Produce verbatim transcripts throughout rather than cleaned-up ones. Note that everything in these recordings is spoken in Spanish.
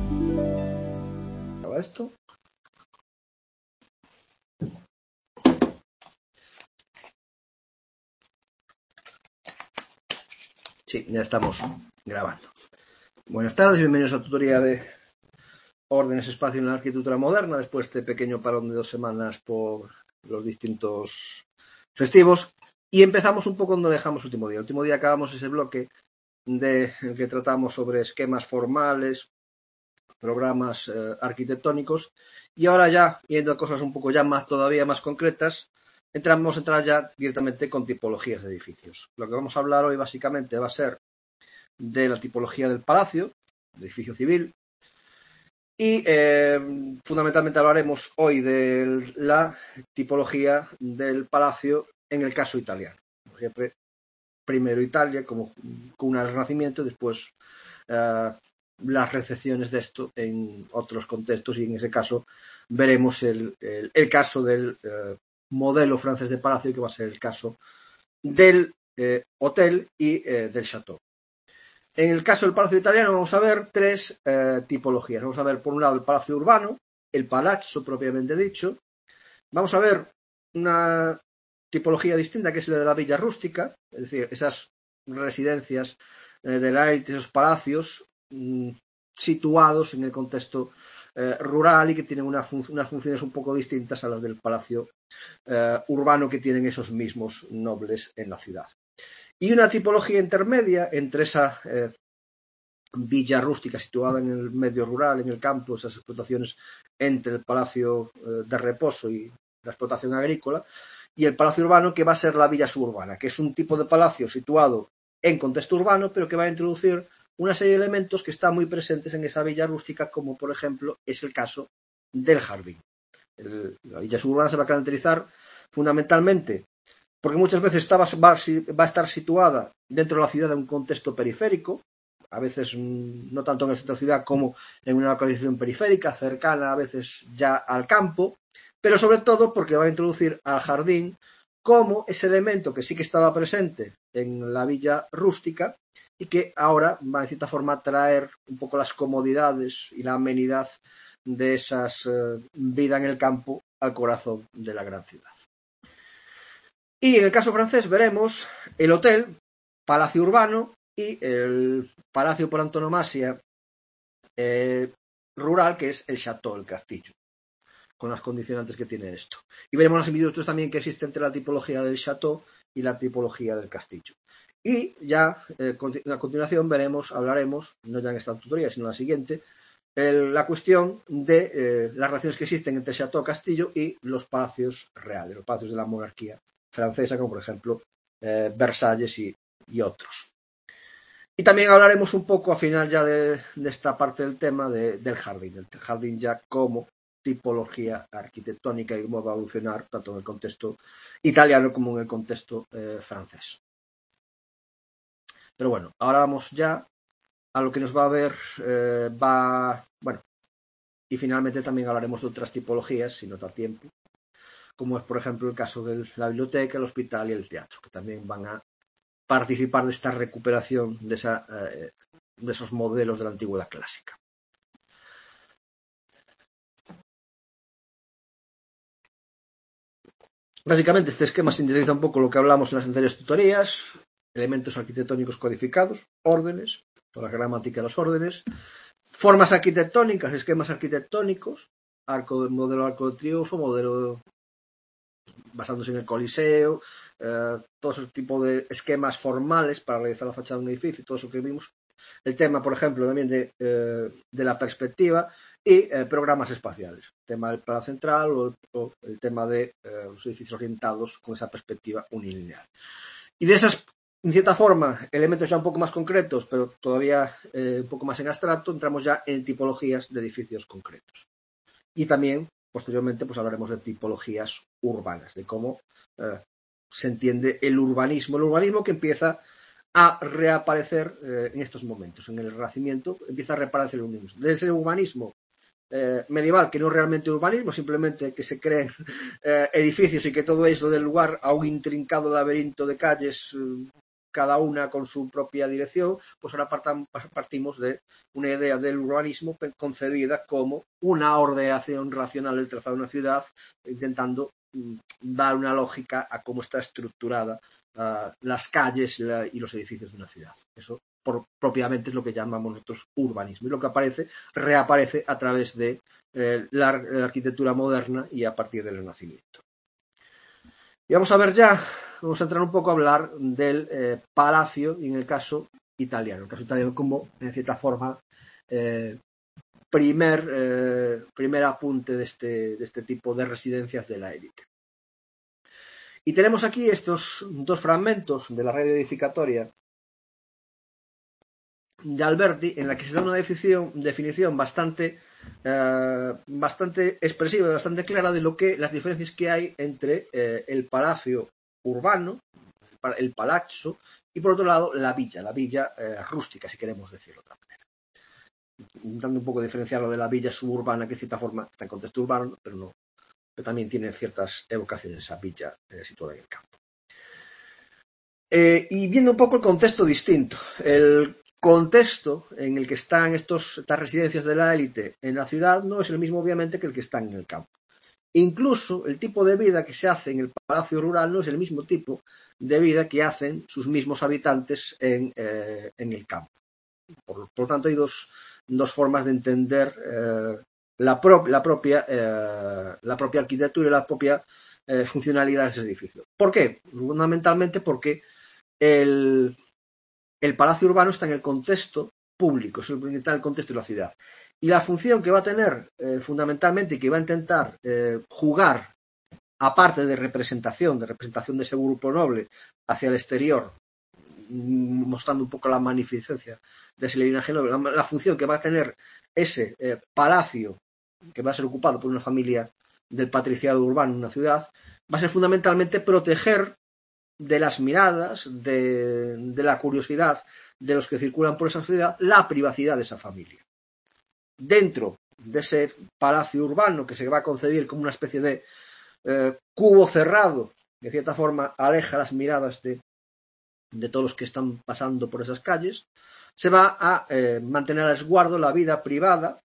Acaba esto. Sí, ya estamos grabando. Buenas tardes, bienvenidos a la tutoría de órdenes espacio en la arquitectura moderna, después de este pequeño parón de dos semanas por los distintos festivos. Y empezamos un poco donde dejamos el último día. El último día acabamos ese bloque de el que tratamos sobre esquemas formales, programas eh, arquitectónicos, y ahora ya, yendo a cosas un poco ya más todavía más concretas, entramos a entrar ya directamente con tipologías de edificios. Lo que vamos a hablar hoy básicamente va a ser de la tipología del palacio, de edificio civil, y eh, fundamentalmente hablaremos hoy de la tipología del palacio en el caso italiano. Siempre primero Italia como cuna del Renacimiento, después uh, las recepciones de esto en otros contextos, y en ese caso veremos el, el, el caso del uh, modelo francés de palacio, que va a ser el caso del eh, hotel y eh, del chateau. En el caso del palacio italiano vamos a ver tres eh, tipologías. Vamos a ver por un lado el palacio urbano, el palazzo propiamente dicho. Vamos a ver una tipología distinta, que es la de la villa rústica, es decir, esas residencias eh, de la élite, esos palacios mmm, situados en el contexto eh, rural y que tienen una fun- unas funciones un poco distintas a las del palacio eh, urbano que tienen esos mismos nobles en la ciudad. Y una tipología intermedia entre esa eh, villa rústica situada en el medio rural, en el campo, esas explotaciones entre el palacio eh, de reposo y la explotación agrícola, y el palacio urbano, que va a ser la villa suburbana, que es un tipo de palacio situado en contexto urbano, pero que va a introducir una serie de elementos que están muy presentes en esa villa rústica, como por ejemplo es el caso del jardín. El, la villa suburbana se va a caracterizar fundamentalmente porque muchas veces está, va, va a estar situada dentro de la ciudad en un contexto periférico, a veces no tanto en el centro de la ciudad como en una localización periférica, cercana a veces ya al campo, pero sobre todo porque va a introducir al jardín como ese elemento que sí que estaba presente en la villa rústica y que ahora va en cierta forma a traer un poco las comodidades y la amenidad de esa eh, vida en el campo al corazón de la gran ciudad. Y en el caso francés veremos el hotel, palacio urbano y el palacio por antonomasia eh, rural, que es el chateau, el castillo, con las condicionantes que tiene esto. Y veremos las similitudes también que existe entre la tipología del chateau y la tipología del castillo. Y ya eh, a continuación veremos, hablaremos, no ya en esta tutoría, sino en la siguiente, el, la cuestión de eh, las relaciones que existen entre chateau, castillo y los palacios reales, los palacios de la monarquía francesa, como por ejemplo eh, Versalles y, y otros. Y también hablaremos un poco al final ya de, de esta parte del tema de, del jardín, el jardín ya como tipología arquitectónica y cómo va a evolucionar tanto en el contexto italiano como en el contexto eh, francés. Pero bueno, ahora vamos ya a lo que nos va a ver, eh, va, bueno, y finalmente también hablaremos de otras tipologías, si nos da tiempo, como es por ejemplo el caso de la biblioteca, el hospital y el teatro, que también van a participar de esta recuperación de, esa, eh, de esos modelos de la antigüedad clásica. Básicamente este esquema sintetiza un poco lo que hablamos en las anteriores tutorías: elementos arquitectónicos codificados, órdenes, toda la gramática de los órdenes, formas arquitectónicas, esquemas arquitectónicos, arco, modelo arco de triunfo, modelo basándose en el Coliseo, eh, todo ese tipo de esquemas formales para realizar la fachada de un edificio, todo eso que vimos. El tema, por ejemplo, también de, eh, de la perspectiva y eh, programas espaciales. El tema del plano central o el, o el tema de eh, los edificios orientados con esa perspectiva unilineal. Y de esas, en cierta forma, elementos ya un poco más concretos, pero todavía eh, un poco más en abstracto, entramos ya en tipologías de edificios concretos. Y también, posteriormente, pues hablaremos de tipologías urbanas, de cómo eh, se entiende el urbanismo. El urbanismo que empieza a reaparecer eh, en estos momentos. En el Renacimiento empieza a reaparecer el urbanismo. Desde ese urbanismo eh, medieval, que no es realmente urbanismo, simplemente que se creen eh, edificios y que todo eso del lugar a un intrincado laberinto de calles, eh, cada una con su propia dirección, pues ahora partimos de una idea del urbanismo concebida como una ordenación racional del trazado de una ciudad, intentando dar una lógica a cómo está estructurada uh, las calles la, y los edificios de una ciudad. Eso por, propiamente es lo que llamamos nosotros urbanismo, y lo que aparece, reaparece a través de eh, la, la arquitectura moderna y a partir del Renacimiento. Y vamos a ver ya, vamos a entrar un poco a hablar del eh, palacio, y en el caso italiano, el caso italiano como, en cierta forma, eh, primer, eh, primer apunte de este, de este tipo de residencias de la élite. Y tenemos aquí estos dos fragmentos de la red edificatoria de Alberti, en la que se da una definición, definición bastante, eh, bastante expresiva y bastante clara de lo que las diferencias que hay entre eh, el palacio urbano, el palazzo, y por otro lado la villa, la villa eh, rústica, si queremos decirlo de otra manera. Intentando un poco diferenciarlo de la villa suburbana, que de cierta forma está en contexto urbano, pero no, pero también tiene ciertas evocaciones esa villa eh, situada en el campo. Eh, y viendo un poco el contexto distinto, el contexto en el que están estos, estas residencias de la élite en la ciudad no es el mismo obviamente que el que están en el campo. Incluso el tipo de vida que se hace en el palacio rural no es el mismo tipo de vida que hacen sus mismos habitantes en, eh, en el campo. Por, por lo tanto, hay dos, dos formas de entender eh, la, pro, la, propia, eh, la propia arquitectura y la propia eh, funcionalidad de ese edificio. ¿Por qué? Fundamentalmente porque el, el palacio urbano está en el contexto público, es el, el contexto de la ciudad. Y la función que va a tener eh, fundamentalmente y que va a intentar eh, jugar, aparte de representación, de representación de ese grupo noble hacia el exterior, mostrando un poco la magnificencia de ese linaje noble, la, la función que va a tener ese eh, palacio que va a ser ocupado por una familia del patriciado urbano en una ciudad, va a ser fundamentalmente proteger de las miradas, de, de la curiosidad de los que circulan por esa ciudad, la privacidad de esa familia. Dentro de ese palacio urbano que se va a concebir como una especie de eh, cubo cerrado, que de cierta forma aleja las miradas de, de todos los que están pasando por esas calles, se va a eh, mantener a resguardo la vida privada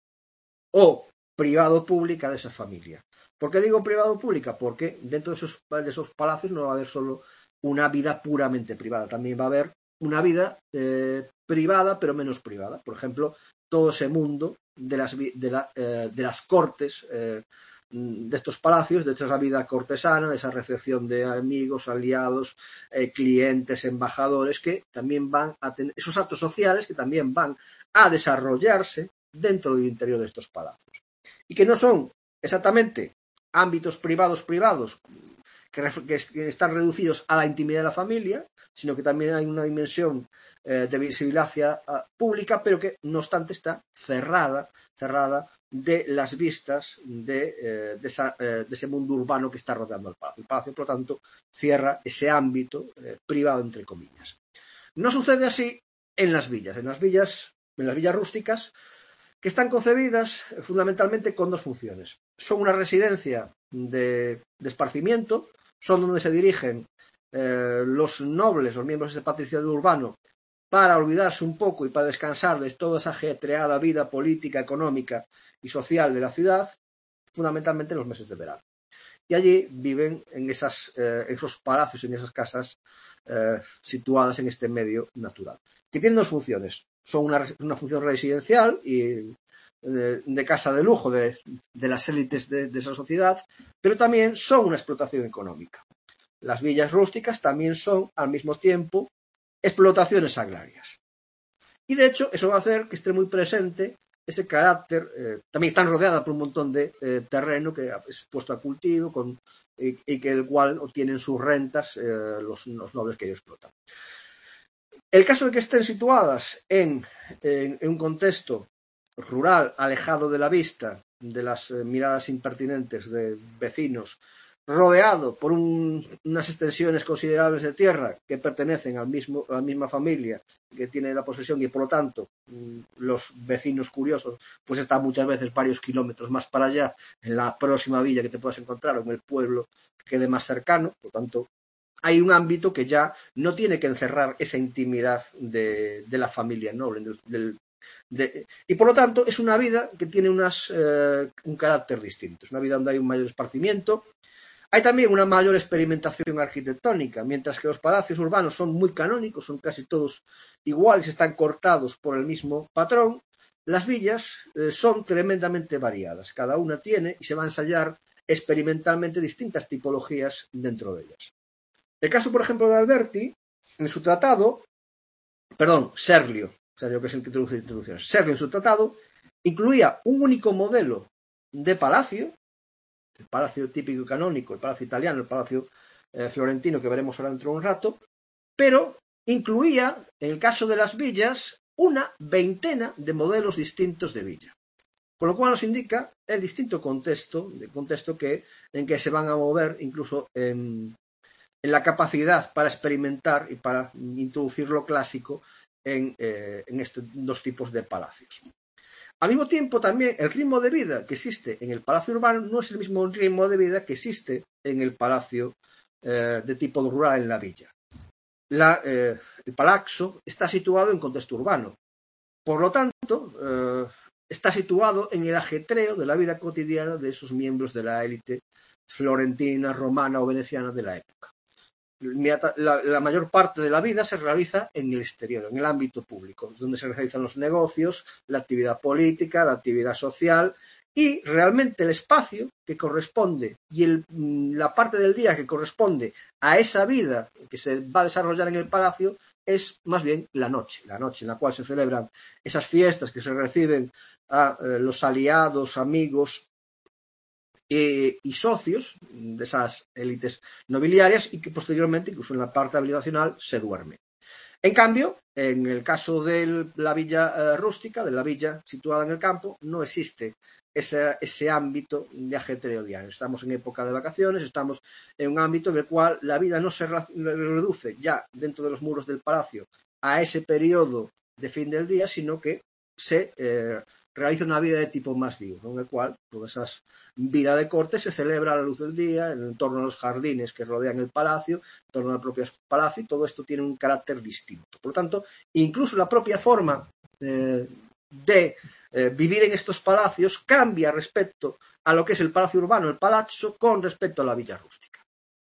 o privado-pública de esa familia. ¿Por qué digo privado-pública? Porque dentro de esos, de esos palacios no va a haber solo una vida puramente privada, también va a haber una vida eh, privada pero menos privada. Por ejemplo, todo ese mundo de las, de la, eh, de las cortes eh, de estos palacios, de esa vida cortesana, de esa recepción de amigos, aliados, eh, clientes, embajadores, que también van a tener esos actos sociales que también van a desarrollarse dentro del interior de estos palacios. Y que no son exactamente ámbitos privados privados que, que están reducidos a la intimidad de la familia, sino que también hay una dimensión eh, de visibilidad uh, pública, pero que no obstante está cerrada, cerrada de las vistas de, eh, de, esa, eh, de ese mundo urbano que está rodeando el palacio. El palacio, por lo tanto, cierra ese ámbito eh, privado, entre comillas. No sucede así en las villas. En las villas, en las villas rústicas, que están concebidas fundamentalmente con dos funciones. Son una residencia de, de esparcimiento, son donde se dirigen eh, los nobles, los miembros de ese patriciado urbano, para olvidarse un poco y para descansar de toda esa ajetreada vida política, económica y social de la ciudad, fundamentalmente en los meses de verano. Y allí viven en esas, eh, esos palacios, en esas casas eh, situadas en este medio natural, que tienen dos funciones. Son una, una función residencial y eh, de casa de lujo de, de las élites de, de esa sociedad, pero también son una explotación económica. Las villas rústicas también son, al mismo tiempo, explotaciones agrarias. Y de hecho, eso va a hacer que esté muy presente ese carácter. Eh, también están rodeadas por un montón de eh, terreno que es puesto a cultivo con, y, y que el cual obtienen sus rentas eh, los, los nobles que ellos explotan. El caso de que estén situadas en, en, en un contexto rural, alejado de la vista, de las eh, miradas impertinentes de vecinos, rodeado por un, unas extensiones considerables de tierra que pertenecen al mismo, a la misma familia que tiene la posesión, y por lo tanto los vecinos curiosos pues están muchas veces varios kilómetros más para allá, en la próxima villa que te puedas encontrar o en el pueblo que quede más cercano. Por lo tanto, hay un ámbito que ya no tiene que encerrar esa intimidad de, de la familia noble. Del, del, de, y por lo tanto es una vida que tiene unas, eh, un carácter distinto. Es una vida donde hay un mayor esparcimiento. Hay también una mayor experimentación arquitectónica, mientras que los palacios urbanos son muy canónicos, son casi todos iguales, están cortados por el mismo patrón. Las villas eh, son tremendamente variadas. Cada una tiene y se va a ensayar experimentalmente distintas tipologías dentro de ellas. El caso, por ejemplo, de Alberti, en su tratado, perdón, Serlio, Serlio que es el que introduce introducciones, Serlio en su tratado incluía un único modelo de palacio, el palacio típico y canónico, el palacio italiano, el palacio eh, florentino, que veremos ahora dentro de un rato, pero incluía, en el caso de las villas, una veintena de modelos distintos de villa. Con lo cual nos indica el distinto contexto, el contexto que, en que se van a mover incluso en, en la capacidad para experimentar y para introducir lo clásico en, eh, en estos dos tipos de palacios. Al mismo tiempo, también el ritmo de vida que existe en el palacio urbano no es el mismo ritmo de vida que existe en el palacio eh, de tipo rural en la villa. La, eh, el palazzo está situado en contexto urbano. Por lo tanto, eh, está situado en el ajetreo de la vida cotidiana de esos miembros de la élite florentina, romana o veneciana de la época. La, la mayor parte de la vida se realiza en el exterior, en el ámbito público, donde se realizan los negocios, la actividad política, la actividad social, y realmente el espacio que corresponde y el, la parte del día que corresponde a esa vida que se va a desarrollar en el palacio es más bien la noche, la noche en la cual se celebran esas fiestas que se reciben a eh, los aliados, amigos eh, y socios de esas élites nobiliarias y que posteriormente, incluso en la parte habitacional, se duerme. En cambio, en el caso de la villa eh, rústica, de la villa situada en el campo, no existe ese, ese ámbito de ajetreo diario. Estamos en época de vacaciones, estamos en un ámbito en el cual la vida no se reduce ya dentro de los muros del palacio a ese periodo de fin del día, sino que se eh, realiza una vida de tipo más diurno, en el cual toda esa vida de corte se celebra a la luz del día, en torno a los jardines que rodean el palacio, en torno al propio palacio, y todo esto tiene un carácter distinto. Por lo tanto, incluso la propia forma eh, de eh, vivir en estos palacios cambia respecto a lo que es el palacio urbano, el palazzo, con respecto a la villa rústica.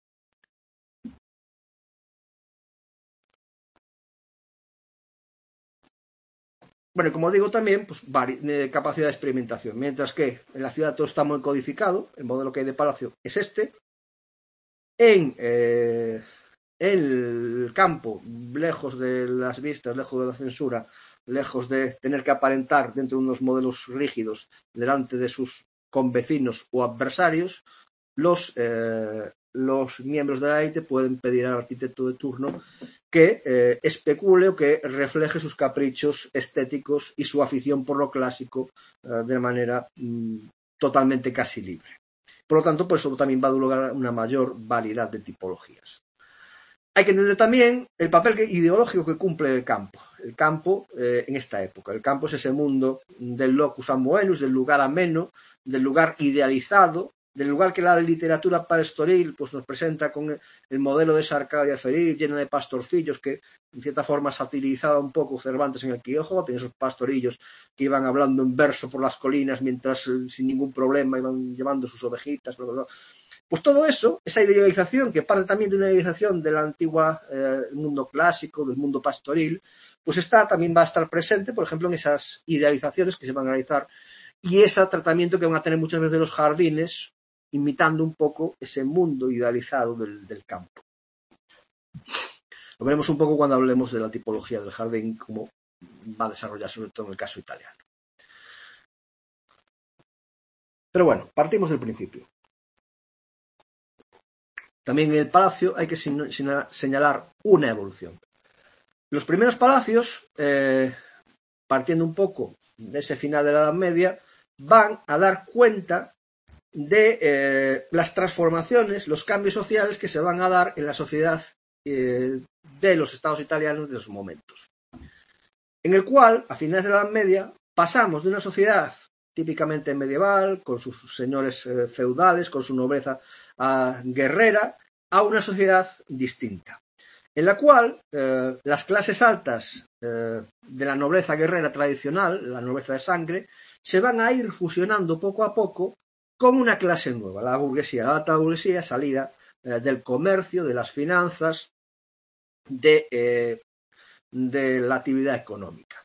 Bueno, como digo también, pues de capacidad de experimentación. Mientras que en la ciudad todo está muy codificado, el modelo que hay de palacio es este. En, eh, en el campo, lejos de las vistas, lejos de la censura, lejos de tener que aparentar dentro de unos modelos rígidos delante de sus convecinos o adversarios, los, eh, los miembros de la élite pueden pedir al arquitecto de turno que eh, especule o que refleje sus caprichos estéticos y su afición por lo clásico eh, de manera mm, totalmente casi libre. Por lo tanto, por eso también va a dar lugar a una mayor variedad de tipologías. Hay que entender también el papel ideológico que cumple el campo. El campo eh, en esta época. El campo es ese mundo del locus amoenus, del lugar ameno, del lugar idealizado, del lugar que la literatura pastoril pues, nos presenta con el modelo de esa Arcadia feliz, llena de pastorcillos, que en cierta forma satirizaba un poco Cervantes en el Quijote, esos pastorillos que iban hablando en verso por las colinas mientras sin ningún problema iban llevando sus ovejitas, bla, bla, bla. Pues todo eso, esa idealización, que parte también de una idealización del antiguo eh, mundo clásico, del mundo pastoril, pues está, también va a estar presente, por ejemplo, en esas idealizaciones que se van a realizar y ese tratamiento que van a tener muchas veces los jardines, imitando un poco ese mundo idealizado del, del campo. Lo veremos un poco cuando hablemos de la tipología del jardín, cómo va a desarrollarse, sobre todo en el caso italiano. Pero bueno, partimos del principio. También en el palacio hay que señalar una evolución. Los primeros palacios, eh, partiendo un poco de ese final de la Edad Media, van a dar cuenta de eh, las transformaciones, los cambios sociales que se van a dar en la sociedad eh, de los estados italianos de esos momentos. En el cual, a finales de la Edad Media, pasamos de una sociedad típicamente medieval, con sus señores eh, feudales, con su nobleza uh, guerrera, a una sociedad distinta, en la cual eh, las clases altas eh, de la nobleza guerrera tradicional, la nobleza de sangre, se van a ir fusionando poco a poco con una clase nueva, la burguesía, la alta burguesía, salida eh, del comercio, de las finanzas, de, eh, de la actividad económica.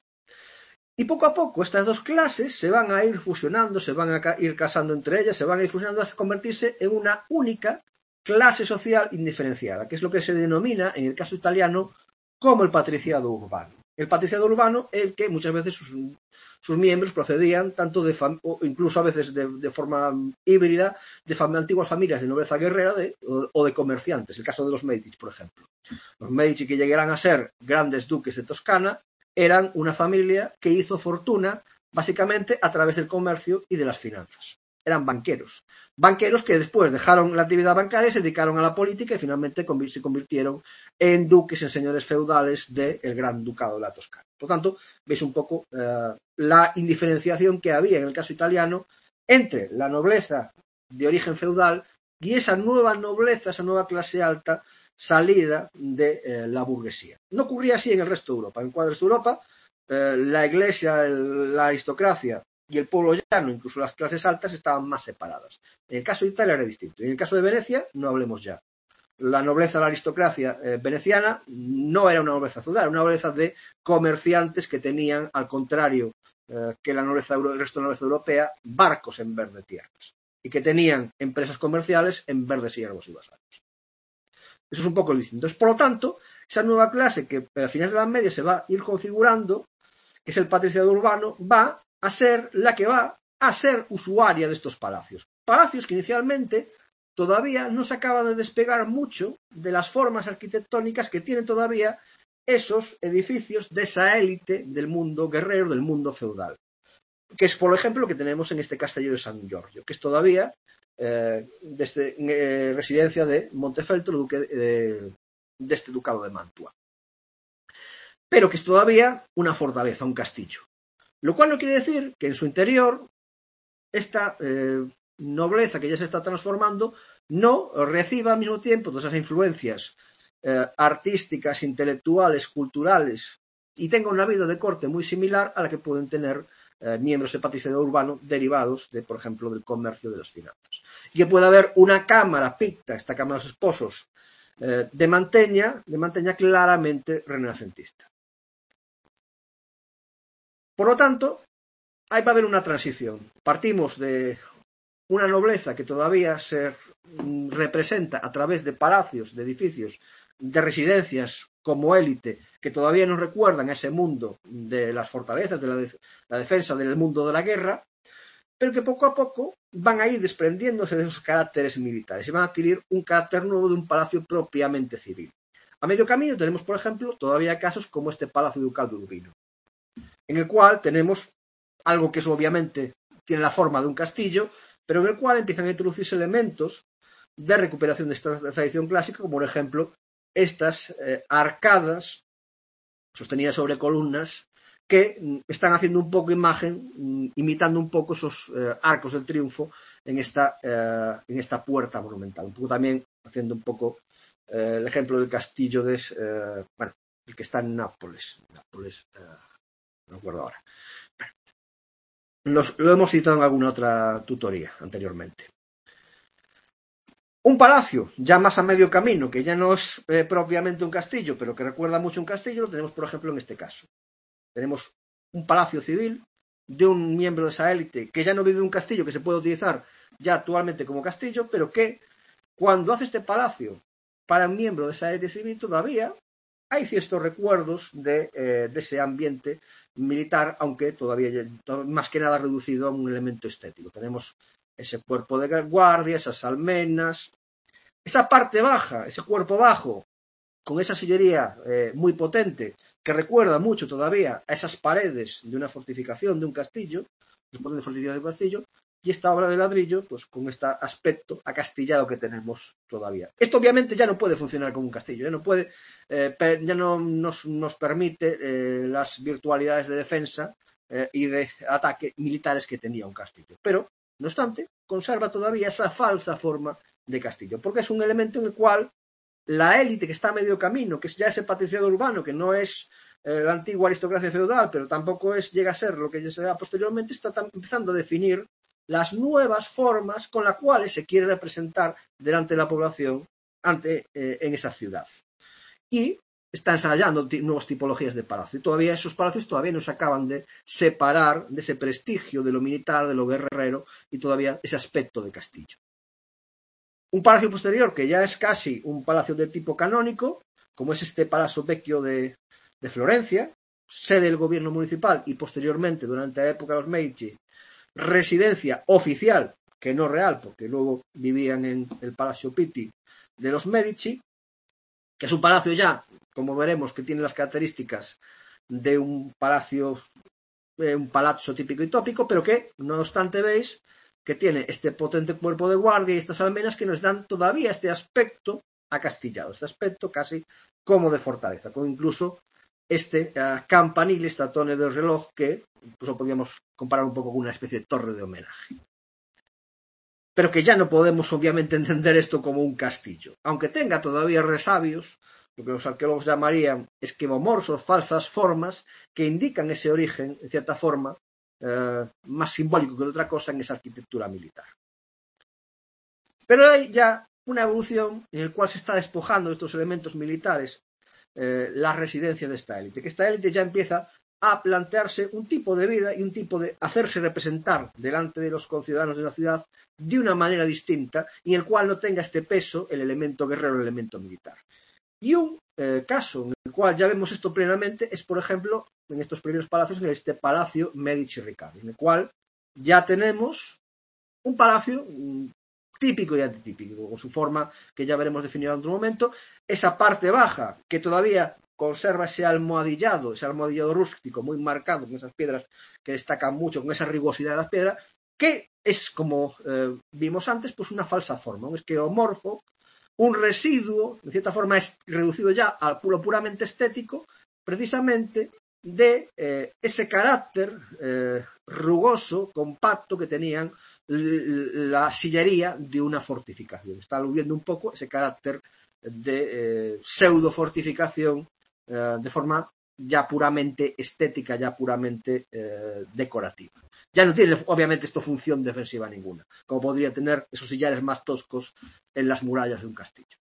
Y poco a poco estas dos clases se van a ir fusionando, se van a ir casando entre ellas, se van a ir fusionando hasta convertirse en una única clase social indiferenciada, que es lo que se denomina, en el caso italiano, como el patriciado urbano. El patriciado urbano, el que muchas veces sus, sus miembros procedían tanto de, o incluso a veces de, de forma híbrida, de fam antiguas familias de nobleza guerrera de, o, o de comerciantes. El caso de los Medici, por ejemplo. Los Medici, que llegarán a ser grandes duques de Toscana, eran una familia que hizo fortuna básicamente a través del comercio y de las finanzas. Eran banqueros. Banqueros que después dejaron la actividad bancaria y se dedicaron a la política y finalmente se convirtieron en duques, en señores feudales del Gran Ducado de la Toscana. Por tanto, veis un poco eh, la indiferenciación que había en el caso italiano entre la nobleza de origen feudal y esa nueva nobleza, esa nueva clase alta salida de eh, la burguesía. No ocurría así en el resto de Europa. En el resto de Europa, eh, la iglesia, el, la aristocracia y el pueblo llano, incluso las clases altas, estaban más separadas. En el caso de Italia era distinto. Y en el caso de Venecia, no hablemos ya. La nobleza de la aristocracia eh, veneciana no era una nobleza feudal, era una nobleza de comerciantes que tenían, al contrario eh, que la nobleza, el resto de la nobleza europea, barcos en vez de tierras. Y que tenían empresas comerciales en vez de siervos y vasallos. Eso es un poco distinto. Entonces, por lo tanto, esa nueva clase que a finales de la Edad Media se va a ir configurando, que es el patriciado urbano, va a ser la que va a ser usuaria de estos palacios. Palacios que inicialmente todavía no se acaban de despegar mucho de las formas arquitectónicas que tienen todavía esos edificios de esa élite del mundo guerrero, del mundo feudal. Que es, por ejemplo, lo que tenemos en este castillo de San Giorgio, que es todavía eh, desde, eh, residencia de Montefeltro, duque de, de este ducado de Mantua. Pero que es todavía una fortaleza, un castillo. Lo cual no quiere decir que en su interior esta eh, nobleza que ya se está transformando no reciba al mismo tiempo todas esas influencias eh, artísticas, intelectuales, culturales y tenga una vida de corte muy similar a la que pueden tener eh, miembros del patriciado urbano derivados de, por ejemplo, del comercio de las finanzas. Y que pueda haber una cámara picta, esta cámara de los esposos, eh, de Mantegna, de Mantegna claramente renacentista. Por lo tanto, ahí va a haber una transición. Partimos de una nobleza que todavía se representa a través de palacios, de edificios, de residencias como élite, que todavía nos recuerdan a ese mundo de las fortalezas, de la, de la defensa del mundo de la guerra, pero que poco a poco van a ir desprendiéndose de esos caracteres militares y van a adquirir un carácter nuevo de un palacio propiamente civil. A medio camino tenemos, por ejemplo, todavía casos como este Palacio Ducal de Urbino, en el cual tenemos algo que es obviamente tiene la forma de un castillo, pero en el cual empiezan a introducirse elementos de recuperación de esta tradición clásica, como por ejemplo estas eh, arcadas sostenidas sobre columnas que mm, están haciendo un poco imagen, mm, imitando un poco esos eh, arcos del triunfo en esta, eh, en esta puerta monumental. Un poco también haciendo un poco eh, el ejemplo del castillo de, eh, bueno, el que está en Nápoles. Nápoles, eh, no recuerdo ahora. Nos, lo hemos citado en alguna otra tutoría anteriormente. Un palacio, ya más a medio camino, que ya no es eh, propiamente un castillo, pero que recuerda mucho un castillo, lo tenemos, por ejemplo, en este caso. Tenemos un palacio civil de un miembro de esa élite que ya no vive en un castillo, que se puede utilizar ya actualmente como castillo, pero que cuando hace este palacio para un miembro de esa élite civil todavía hay ciertos recuerdos de, eh, de ese ambiente militar, aunque todavía más que nada reducido a un elemento estético. Tenemos ese cuerpo de guardia, esas almenas, esa parte baja, ese cuerpo bajo, con esa sillería eh, muy potente, que recuerda mucho todavía a esas paredes de una fortificación, de un castillo, después de fortificación de un castillo, y esta obra de ladrillo, pues con este aspecto acastillado que tenemos todavía. Esto obviamente ya no puede funcionar como un castillo, ya no puede, eh, ya no nos, nos permite eh, las virtualidades de defensa eh, y de ataque militares que tenía un castillo. Pero, no obstante, conserva todavía esa falsa forma de castillo, porque es un elemento en el cual la élite que está a medio camino, que es ya ese patriciado urbano, que no es eh, la antigua aristocracia feudal, pero tampoco es llega a ser lo que se da posteriormente, está empezando a definir las nuevas formas con las cuales se quiere representar delante de la población ante, eh, en esa ciudad. Y está ensayando nuevas tipologías de palacio. Y todavía esos palacios todavía no se acaban de separar de ese prestigio de lo militar, de lo guerrero y todavía ese aspecto de castillo. Un palacio posterior que ya es casi un palacio de tipo canónico, como es este Palazzo Vecchio de, de Florencia, sede del gobierno municipal y posteriormente, durante la época de los Medici, residencia oficial, que no real, porque luego vivían en el Palacio Pitti de los Medici, que es un palacio ya, como veremos, que tiene las características de un palacio, eh, un palazzo típico y tópico, pero que, no obstante, veis que tiene este potente cuerpo de guardia y estas almenas que nos dan todavía este aspecto acastillado, este aspecto casi como de fortaleza, con incluso este uh, campanil, esta torre del reloj, que incluso podríamos comparar un poco con una especie de torre de homenaje. Pero que ya no podemos obviamente entender esto como un castillo, aunque tenga todavía resabios, lo que los arqueólogos llamarían esquemomorfos, falsas formas, que indican ese origen, en cierta forma, eh, más simbólico que de otra cosa en esa arquitectura militar. Pero hay ya una evolución en la cual se está despojando de estos elementos militares eh, la residencia de esta élite, que esta élite ya empieza a plantearse un tipo de vida y un tipo de hacerse representar delante de los conciudadanos de la ciudad de una manera distinta y en el cual no tenga este peso el elemento guerrero, el elemento militar. Y un eh, caso en el cual ya vemos esto plenamente es, por ejemplo, en estos primeros palacios, en este Palacio Medici-Riccardi, en el cual ya tenemos un palacio típico y antitípico, con su forma que ya veremos definida en otro momento, esa parte baja que todavía conserva ese almohadillado, ese almohadillado rústico muy marcado, con esas piedras que destacan mucho, con esa rugosidad de las piedras, que es, como eh, vimos antes, pues una falsa forma, un esquemorfo, un residuo, de cierta forma es reducido ya a lo puramente estético, precisamente de eh, ese carácter eh, rugoso, compacto que tenían la sillería de una fortificación. Está aludiendo un poco ese carácter de eh, pseudo fortificación eh, de forma ya puramente estética, ya puramente eh, decorativa. Ya no tiene, obviamente, esto función defensiva ninguna, como podría tener esos sillares más toscos en las murallas de un castillo.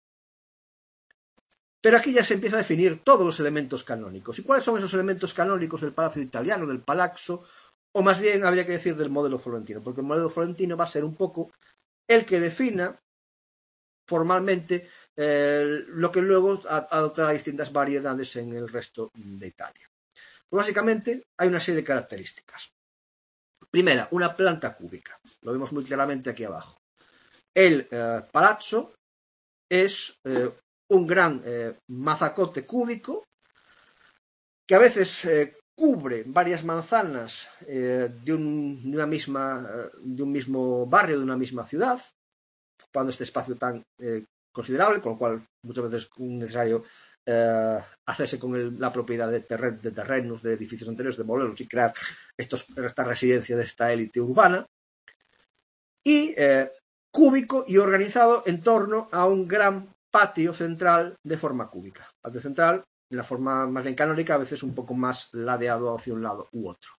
Pero aquí ya se empieza a definir todos los elementos canónicos. ¿Y cuáles son esos elementos canónicos del Palacio Italiano, del Palazzo? O más bien habría que decir del modelo florentino, porque el modelo florentino va a ser un poco el que defina formalmente eh, lo que luego adoptará distintas variedades en el resto de Italia. Pues básicamente hay una serie de características. Primera, una planta cúbica. Lo vemos muy claramente aquí abajo. El eh, palazzo es eh, un gran eh, mazacote cúbico que a veces eh, cubre varias manzanas eh, de, un, de, una misma, eh, de un mismo barrio, de una misma ciudad, ocupando este espacio tan eh, considerable, con lo cual muchas veces es necesario eh, hacerse con el, la propiedad de, terren, de terrenos, de edificios anteriores, de modelos y crear estos, esta residencia de esta élite urbana. Y eh, cúbico y organizado en torno a un gran patio central de forma cúbica. Patio central, en la forma más bien canónica, a veces un poco más ladeado hacia un lado u otro.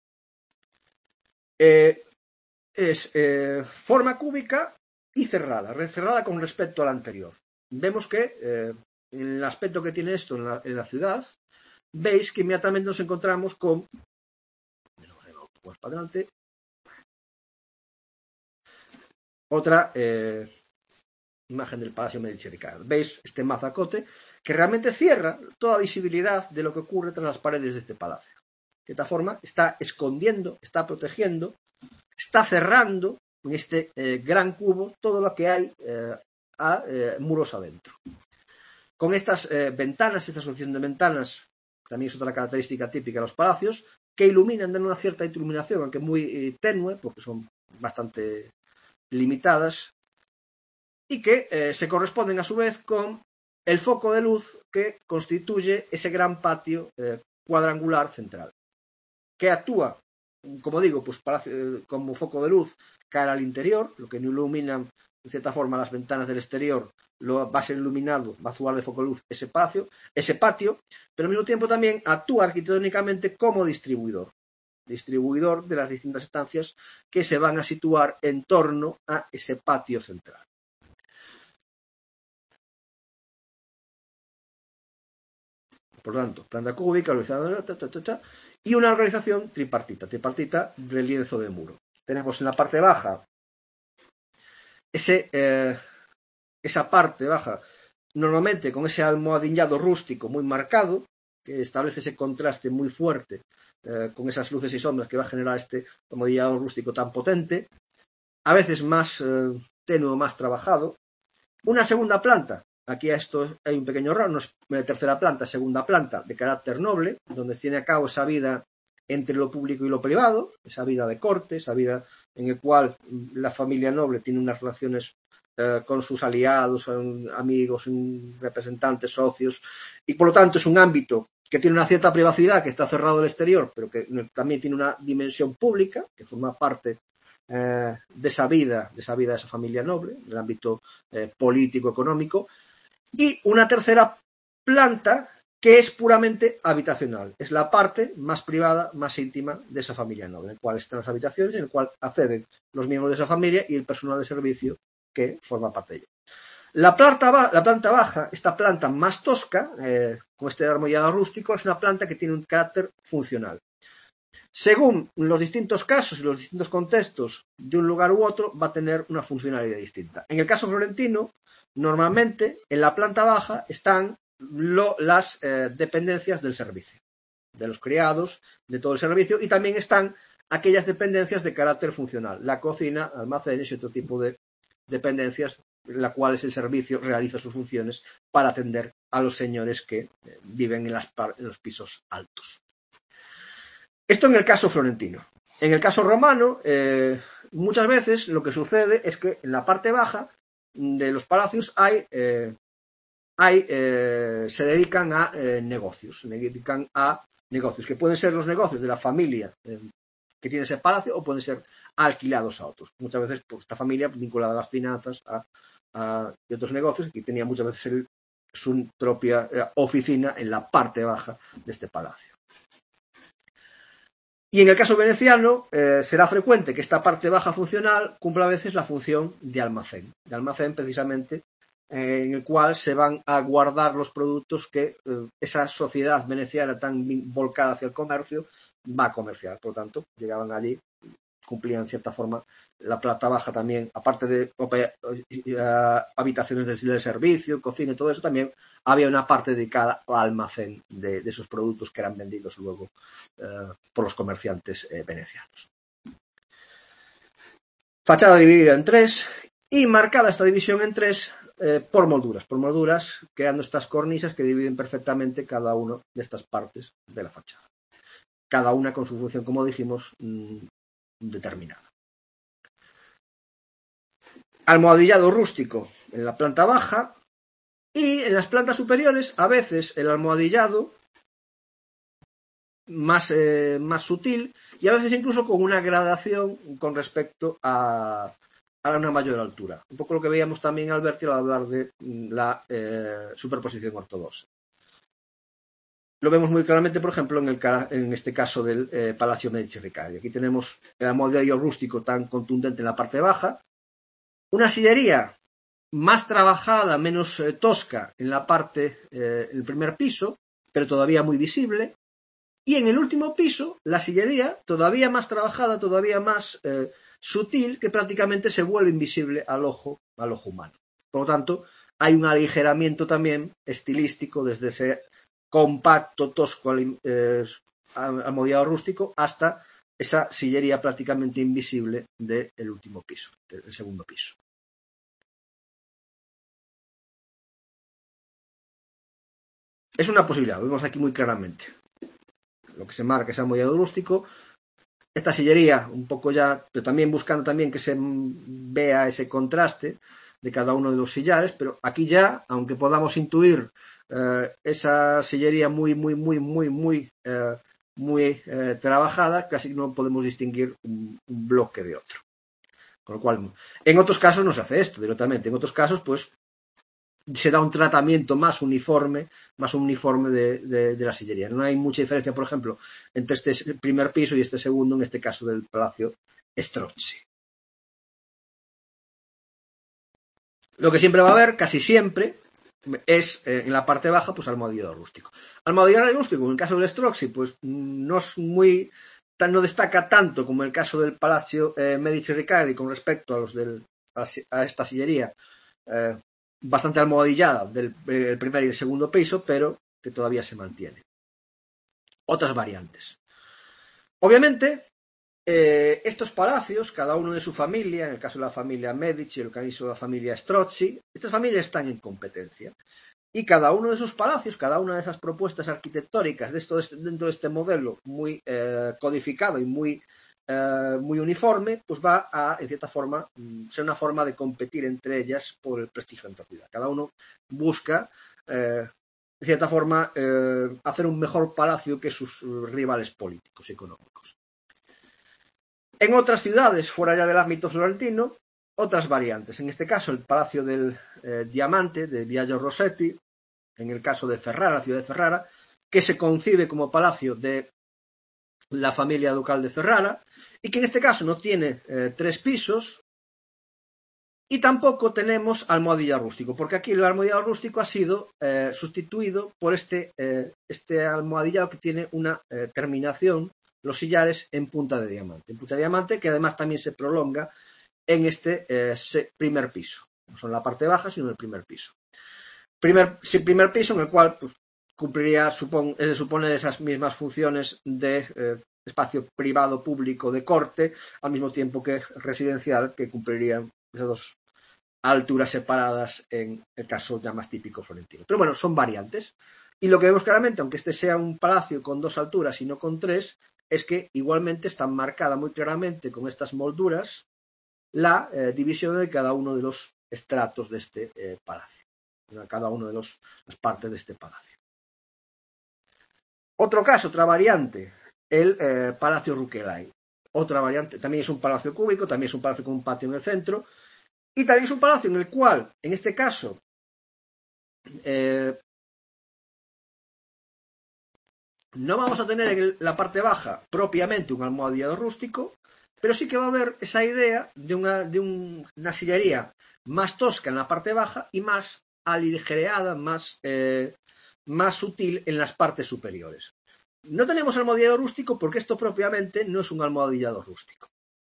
Eh, es eh, forma cúbica y cerrada, cerrada con respecto a la anterior. Vemos que eh, en el aspecto que tiene esto en la, en la ciudad, veis que inmediatamente nos encontramos con pues para adelante otra eh, imagen del Palacio Medici-Riccardi. Veis este mazacote que realmente cierra toda visibilidad de lo que ocurre tras las paredes de este palacio. De esta forma está escondiendo, está protegiendo, está cerrando en este eh, gran cubo todo lo que hay eh, a eh, muros adentro. Con estas eh, ventanas, esta asociación de ventanas, también es otra característica típica de los palacios, que iluminan, dan una cierta iluminación, aunque muy eh, tenue, porque son bastante limitadas, y que eh, se corresponden a su vez con el foco de luz que constituye ese gran patio eh, cuadrangular central, que actúa, como digo, pues para, eh, como foco de luz cara al interior, lo que no iluminan en cierta forma, las ventanas del exterior lo va a ser iluminado, va a actuar de foco de luz ese patio, ese patio, pero al mismo tiempo también actúa arquitectónicamente como distribuidor, distribuidor de las distintas estancias que se van a situar en torno a ese patio central. Por lo tanto, planta cúbica, organizada, ta, ta, ta, ta, y una organización tripartita, tripartita del lienzo de muro. Tenemos en la parte baja ese, eh, esa parte baja, normalmente con ese almohadillado rústico muy marcado, que establece ese contraste muy fuerte eh, con esas luces y sombras que va a generar este almohadillado rústico tan potente, a veces más eh, tenue, más trabajado. Una segunda planta. Aquí a esto hay un pequeño error, no es tercera planta, segunda planta de carácter noble, donde tiene a cabo esa vida entre lo público y lo privado, esa vida de corte, esa vida en la cual la familia noble tiene unas relaciones eh, con sus aliados, amigos, representantes, socios, y por lo tanto es un ámbito que tiene una cierta privacidad, que está cerrado al exterior, pero que también tiene una dimensión pública, que forma parte eh, de esa vida, de esa vida de esa familia noble, en el ámbito eh, político-económico. Y una tercera planta que es puramente habitacional. Es la parte más privada, más íntima de esa familia noble, en la cual están las habitaciones, en la cual acceden los miembros de esa familia y el personal de servicio que forma parte de ella. La planta, ba- la planta baja, esta planta más tosca, eh, con este armollado rústico, es una planta que tiene un carácter funcional. Según los distintos casos y los distintos contextos de un lugar u otro, va a tener una funcionalidad distinta. En el caso florentino, normalmente en la planta baja están lo, las eh, dependencias del servicio, de los criados, de todo el servicio, y también están aquellas dependencias de carácter funcional, la cocina, almacenes y otro tipo de dependencias, en las cuales el servicio realiza sus funciones para atender a los señores que eh, viven en, las, en los pisos altos. Esto en el caso florentino. En el caso romano, eh, muchas veces lo que sucede es que en la parte baja de los palacios hay, eh, hay eh, se dedican a eh, negocios, se dedican a negocios, que pueden ser los negocios de la familia eh, que tiene ese palacio o pueden ser alquilados a otros. Muchas veces pues, esta familia vinculada a las finanzas, a, a y otros negocios, que tenía muchas veces el, su propia eh, oficina en la parte baja de este palacio. Y en el caso veneciano eh, será frecuente que esta parte baja funcional cumpla a veces la función de almacén. De almacén precisamente eh, en el cual se van a guardar los productos que eh, esa sociedad veneciana tan volcada hacia el comercio va a comerciar. Por lo tanto, llegaban allí, cumplían en cierta forma la planta baja también, aparte de uh, habitaciones de, de servicio, cocina y todo eso, también había una parte dedicada al almacén de, de esos productos que eran vendidos luego uh, por los comerciantes eh, venecianos. Fachada dividida en tres y marcada esta división en tres eh, por molduras, por molduras creando estas cornisas que dividen perfectamente cada una de estas partes de la fachada. Cada una con su función, como dijimos, mmm, determinada. Almohadillado rústico en la planta baja y en las plantas superiores a veces el almohadillado más, eh, más sutil y a veces incluso con una gradación con respecto a, a una mayor altura. Un poco lo que veíamos también Alberti al hablar de la eh, superposición ortodoxa. Lo vemos muy claramente, por ejemplo, en, el, en este caso del eh, Palacio Medici Riccardi. Aquí tenemos el almohadillado rústico tan contundente en la parte baja, una sillería más trabajada, menos eh, tosca en la parte, eh, en el primer piso, pero todavía muy visible. Y en el último piso, la sillería todavía más trabajada, todavía más eh, sutil, que prácticamente se vuelve invisible al ojo, al ojo humano. Por lo tanto, hay un aligeramiento también estilístico desde ese compacto, tosco, eh, almohadillado rústico, hasta esa sillería prácticamente invisible del último piso, del segundo piso. Es una posibilidad, lo vemos aquí muy claramente. Lo que se marca es almohadillado rústico. Esta sillería, un poco ya, pero también buscando también que se vea ese contraste de cada uno de los sillares, pero aquí ya, aunque podamos intuir eh, esa sillería muy, muy, muy, muy, muy, eh, muy eh, trabajada, casi no podemos distinguir un, un bloque de otro. Con lo cual, en otros casos no se hace esto directamente. En otros casos, pues, se da un tratamiento más uniforme, más uniforme de, de, de la sillería. No hay mucha diferencia, por ejemplo, entre este primer piso y este segundo, en este caso del Palacio Strozzi. Lo que siempre va a haber, casi siempre, es eh, en la parte baja, pues almohadillado rústico. Almohadillado rústico, en el caso del Strozzi, pues no es muy, no destaca tanto como el caso del Palacio eh, Medici Riccardi con respecto a los del, a, a esta sillería eh, bastante almohadillada del el primer y el segundo piso, pero que todavía se mantiene. Otras variantes. Obviamente, eh, estos palacios, cada uno de su familia, en el caso de la familia Medici, en el caso de la familia Strozzi, estas familias están en competencia. Y cada uno de sus palacios, cada una de esas propuestas arquitectónicas de esto, dentro de este modelo muy eh, codificado y muy, eh, muy uniforme, pues va a, en cierta forma, ser una forma de competir entre ellas por el prestigio en la ciudad. Cada uno busca, eh, de cierta forma, eh, hacer un mejor palacio que sus rivales políticos y económicos. En otras ciudades, fuera ya del ámbito florentino, otras variantes. En este caso, el Palacio del eh, Diamante de Biagio Rossetti, en el caso de Ferrara, la ciudad de Ferrara, que se concibe como palacio de la familia ducal de Ferrara y que en este caso no tiene eh, tres pisos y tampoco tenemos almohadillado rústico, porque aquí el almohadillado rústico ha sido eh, sustituido por este, eh, este almohadillado que tiene una eh, terminación, los sillares en punta de diamante. En punta de diamante que además también se prolonga en este eh, primer piso. No solo en la parte baja, sino en el primer piso. Primer, primer piso en el cual pues, cumpliría, supon, se supone, esas mismas funciones de eh, espacio privado, público, de corte, al mismo tiempo que residencial, que cumplirían esas dos alturas separadas en el caso ya más típico florentino. Pero bueno, son variantes. Y lo que vemos claramente, aunque este sea un palacio con dos alturas y no con tres, es que igualmente está marcada muy claramente con estas molduras la eh, división de cada uno de los estratos de este eh, palacio, de cada una de los, las partes de este palacio. Otro caso, otra variante, el eh, Palacio Rucellai. Otra variante, también es un palacio cúbico, también es un palacio con un patio en el centro, y también es un palacio en el cual, en este caso, eh, no vamos a tener en la parte baja propiamente un almohadillado rústico, pero sí que va a haber esa idea de una, de un, una sillería más tosca en la parte baja y más aligereada, más, eh, más sutil en las partes superiores. No tenemos almohadillado rústico porque esto propiamente no es un almohadillado rústico.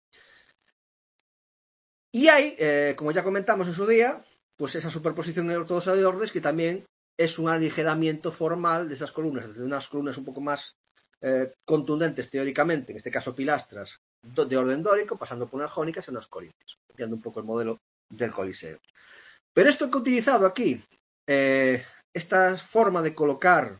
Y hay, eh, como ya comentamos en su día, pues esa superposición ortodoxa de ordes que también es un aligeramiento formal de esas columnas, desde unas columnas un poco más eh, contundentes teóricamente, en este caso pilastras, de orden dórico, pasando por unas jónicas y unas corintias, copiando un poco el modelo del Coliseo. Pero esto que he utilizado aquí, eh, esta forma de colocar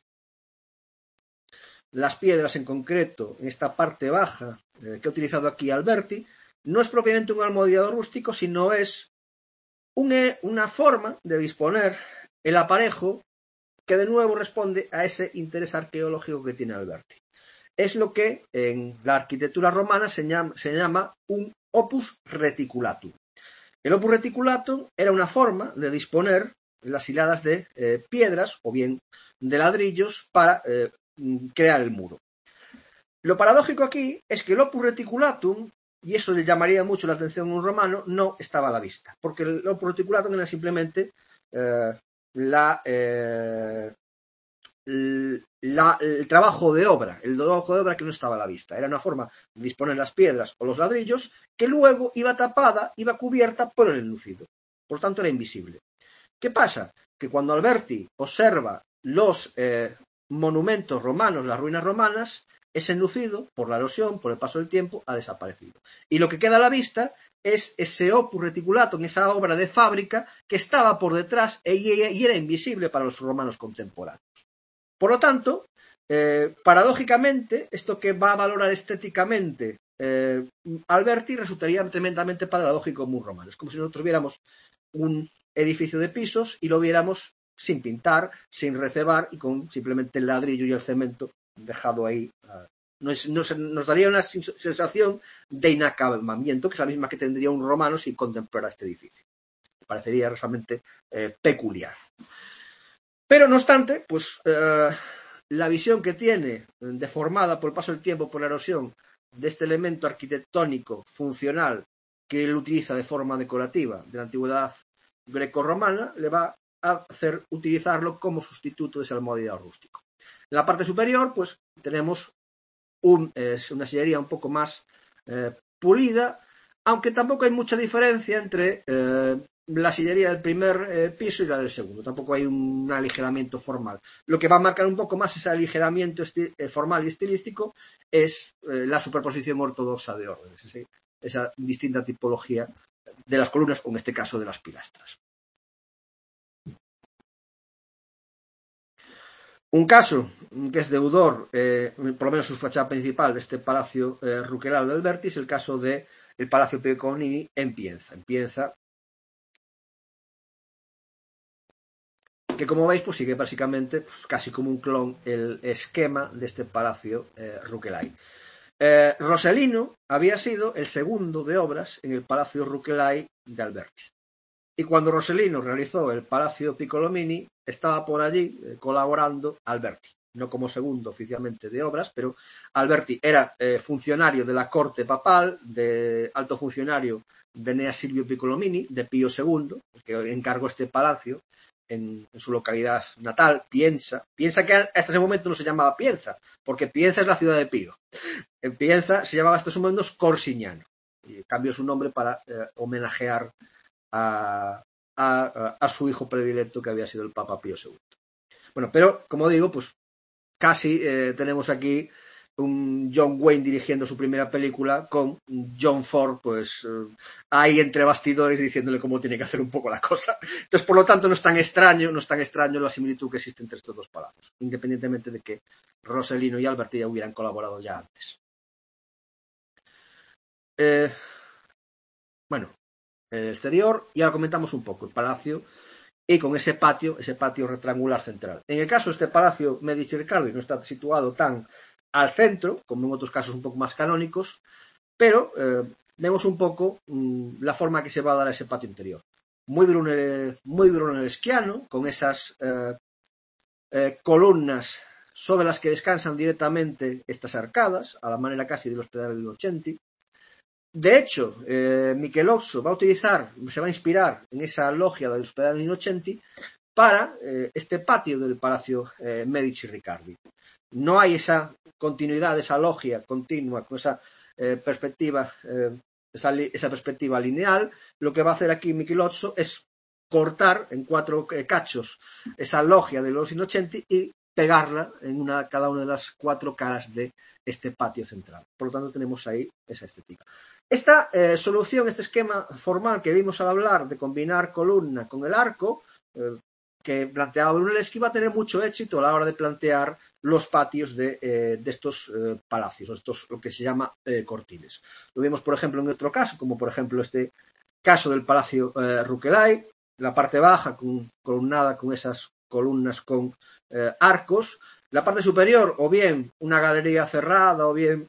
las piedras en concreto en esta parte baja eh, que he utilizado aquí Alberti, no es propiamente un almohadillado rústico, sino es un, una forma de disponer el aparejo que de nuevo responde a ese interés arqueológico que tiene Alberti. Es lo que en la arquitectura romana se llama, se llama un opus reticulatum. El opus reticulatum era una forma de disponer las hiladas de eh, piedras o bien de ladrillos para eh, crear el muro. Lo paradójico aquí es que el opus reticulatum, y eso le llamaría mucho la atención a un romano, no estaba a la vista, porque el opus reticulatum era simplemente eh, la, eh, la, el trabajo de obra, el trabajo de obra que no estaba a la vista. Era una forma de disponer las piedras o los ladrillos que luego iba tapada, iba cubierta por el enlucido. Por tanto, era invisible. ¿Qué pasa? Que cuando Alberti observa los eh, monumentos romanos, las ruinas romanas, ese enlucido, por la erosión, por el paso del tiempo, ha desaparecido. Y lo que queda a la vista es ese opus reticulatum, esa obra de fábrica que estaba por detrás y era invisible para los romanos contemporáneos. Por lo tanto, eh, paradójicamente, esto que va a valorar estéticamente eh, Alberti resultaría tremendamente paradójico muy romano. Es como si nosotros viéramos un edificio de pisos y lo viéramos sin pintar, sin recebar y con simplemente el ladrillo y el cemento dejado ahí uh, Nos, nos, nos daría una sensación de inacabamiento, que es la misma que tendría un romano si contemplara este edificio. Me parecería realmente eh, peculiar. Pero, no obstante, pues eh, la visión que tiene, deformada por el paso del tiempo, por la erosión, de este elemento arquitectónico funcional que él utiliza de forma decorativa de la antigüedad grecorromana, le va a hacer utilizarlo como sustituto de ese almohadillado rústico. En la parte superior, pues tenemos un, eh, una sillería un poco más eh, pulida, aunque tampoco hay mucha diferencia entre eh, la sillería del primer eh, piso y la del segundo. Tampoco hay un aligeramiento formal. Lo que va a marcar un poco más ese aligeramiento eh, formal y estilístico es eh, la superposición ortodoxa de órdenes, ¿sí? Esa distinta tipología de las columnas, o en este caso de las pilastras. Un caso que es deudor, eh, por lo menos su fachada principal, de este palacio eh, Rucellai de Alberti, es el caso del Palacio Piccolomini en Pienza. En Pienza, que como veis, pues sigue básicamente pues, casi como un clon el esquema de este palacio eh, Rucellai. Eh, Rossellino había sido el segundo de obras en el Palacio Rucellai de Alberti. Y cuando Rossellino realizó el Palacio Piccolomini, estaba por allí eh, colaborando Alberti, no como segundo oficialmente de obras, pero Alberti era eh, funcionario de la corte papal, de alto funcionario de Nea Silvio Piccolomini, de Pío segundo, que encargó este palacio en, en su localidad natal, Pienza. Piensa que hasta ese momento no se llamaba Pienza, porque Pienza es la ciudad de Pío. En Pienza se llamaba hasta ese momento Corsignano, y cambió su nombre para eh, homenajear A, a, a su hijo predilecto, que había sido el Papa Pío segundo. Bueno, pero como digo, pues casi eh, tenemos aquí un John Wayne dirigiendo su primera película con John Ford pues eh, ahí entre bastidores diciéndole cómo tiene que hacer un poco la cosa. Entonces, por lo tanto, no es tan extraño, no es tan extraño la similitud que existe entre estos dos palacios, independientemente de que Rossellino y Alberti ya hubieran colaborado ya antes. Eh, bueno, el exterior, y ahora comentamos un poco el palacio y con ese patio, ese patio rectangular central. En el caso de este palacio Medici Riccardi no está situado tan al centro, como en otros casos un poco más canónicos, pero eh, vemos un poco mmm, la forma que se va a dar a ese patio interior. Muy, brune, muy brunelleschiano, con esas eh, eh, columnas sobre las que descansan directamente estas arcadas, a la manera casi de los pedales del Ottocento. De hecho, eh, Michelozzo va a utilizar, se va a inspirar en esa loggia de l'Ospedale Innocenti para eh, este patio del Palacio eh, Medici Riccardi. No hay esa continuidad, esa loggia continua, con esa eh, perspectiva, eh, esa, esa perspectiva lineal. Lo que va a hacer aquí Michelozzo es cortar en cuatro eh, cachos esa loggia de los Innocenti y pegarla en una, cada una de las cuatro caras de este patio central. Por lo tanto, tenemos ahí esa estética. Esta eh, solución, este esquema formal que vimos al hablar de combinar columna con el arco, eh, que planteaba Brunelleschi, va a tener mucho éxito a la hora de plantear los patios de, eh, de estos eh, palacios, estos, lo que se llama eh, cortiles. Lo vimos, por ejemplo, en otro caso, como por ejemplo este caso del Palacio eh, Rucellai, la parte baja con, columnada con esas columnas con eh, arcos, la parte superior o bien una galería cerrada o bien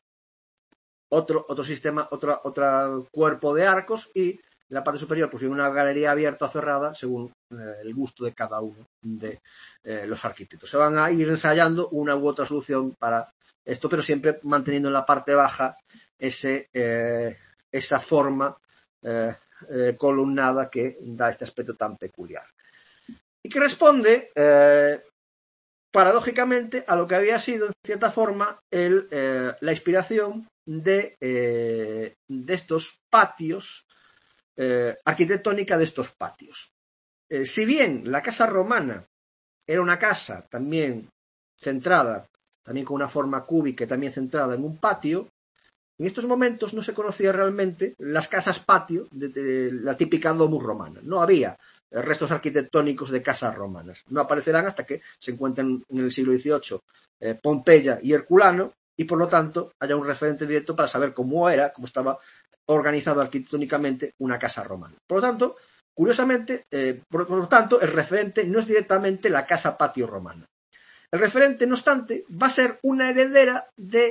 otro, otro sistema, otro, otro cuerpo de arcos, y en la parte superior pues una galería abierta o cerrada según eh, el gusto de cada uno de eh, los arquitectos. Se van a ir ensayando una u otra solución para esto, pero siempre manteniendo en la parte baja ese, eh, esa forma eh, eh, columnada que da este aspecto tan peculiar. Y que responde eh, paradójicamente a lo que había sido, en cierta forma, el, eh, la inspiración de, eh, de estos patios, eh, arquitectónica de estos patios. Eh, si bien la casa romana era una casa también centrada, también con una forma cúbica, también centrada en un patio, en estos momentos no se conocía realmente las casas patio de, de la típica domus romana. No había restos arquitectónicos de casas romanas. No aparecerán hasta que se encuentren en el siglo dieciocho eh, Pompeya y Herculano, y por lo tanto haya un referente directo para saber cómo era, cómo estaba organizado arquitectónicamente una casa romana. Por lo tanto, curiosamente, eh, por, por lo tanto, el referente no es directamente la casa patio romana. El referente, no obstante, va a ser una heredera de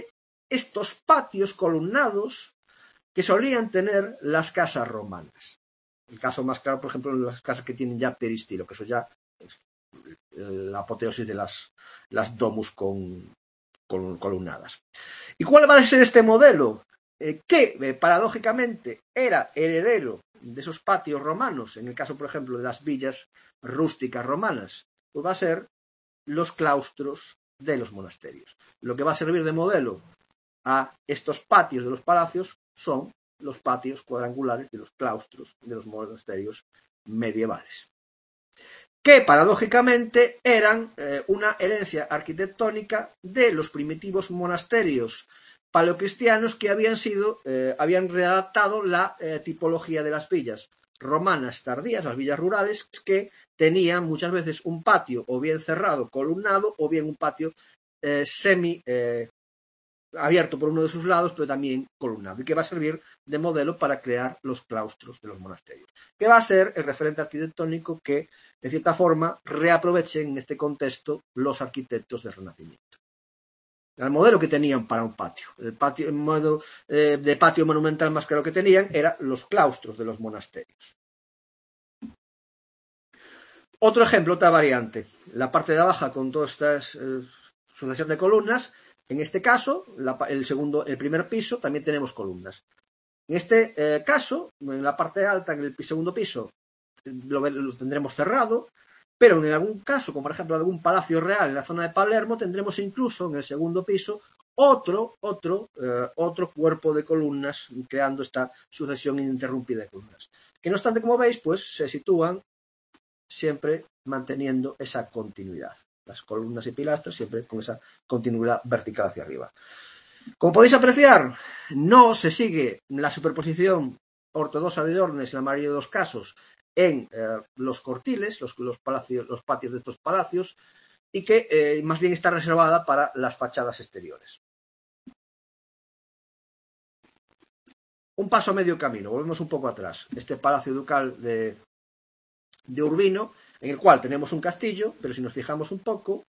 estos patios columnados que solían tener las casas romanas. El caso más claro, por ejemplo, las casas que tienen ya peristilo, que eso ya es la apoteosis de las, las domus con, con columnadas. ¿Y cuál va a ser este modelo? Eh, que, eh, paradójicamente, era heredero de esos patios romanos, en el caso, por ejemplo, de las villas rústicas romanas, pues va a ser los claustros de los monasterios. Lo que va a servir de modelo a estos patios de los palacios son los patios cuadrangulares de los claustros de los monasterios medievales, que paradójicamente eran eh, una herencia arquitectónica de los primitivos monasterios paleocristianos que habían sido, eh, habían readaptado la eh, tipología de las villas romanas tardías, las villas rurales, que tenían muchas veces un patio o bien cerrado, columnado, o bien un patio eh, semi eh, abierto por uno de sus lados, pero también columnado, y que va a servir de modelo para crear los claustros de los monasterios, que va a ser el referente arquitectónico que, de cierta forma, reaprovechen en este contexto los arquitectos del Renacimiento. El modelo que tenían para un patio, el, patio, el modo eh, de patio monumental más claro que tenían eran los claustros de los monasterios. Otro ejemplo, otra variante, la parte de abajo con toda esta eh, sucesión de columnas. En este caso, la, el, segundo, el primer piso también tenemos columnas. En este eh, caso, en la parte alta, en el segundo piso, lo, lo tendremos cerrado, pero en algún caso, como por ejemplo algún palacio real en la zona de Palermo, tendremos incluso en el segundo piso otro, otro, eh, otro cuerpo de columnas, creando esta sucesión ininterrumpida de columnas. Que no obstante, como veis, pues se sitúan siempre manteniendo esa continuidad. Las columnas y pilastras siempre con esa continuidad vertical hacia arriba. Como podéis apreciar, no se sigue la superposición ortodoxa de órdenes en la mayoría de los casos en eh, los cortiles, los, los, palacios, los patios de estos palacios, y que eh, más bien está reservada para las fachadas exteriores. Un paso a medio camino, volvemos un poco atrás. Este palacio ducal de, de Urbino, en el cual tenemos un castillo, pero si nos fijamos un poco,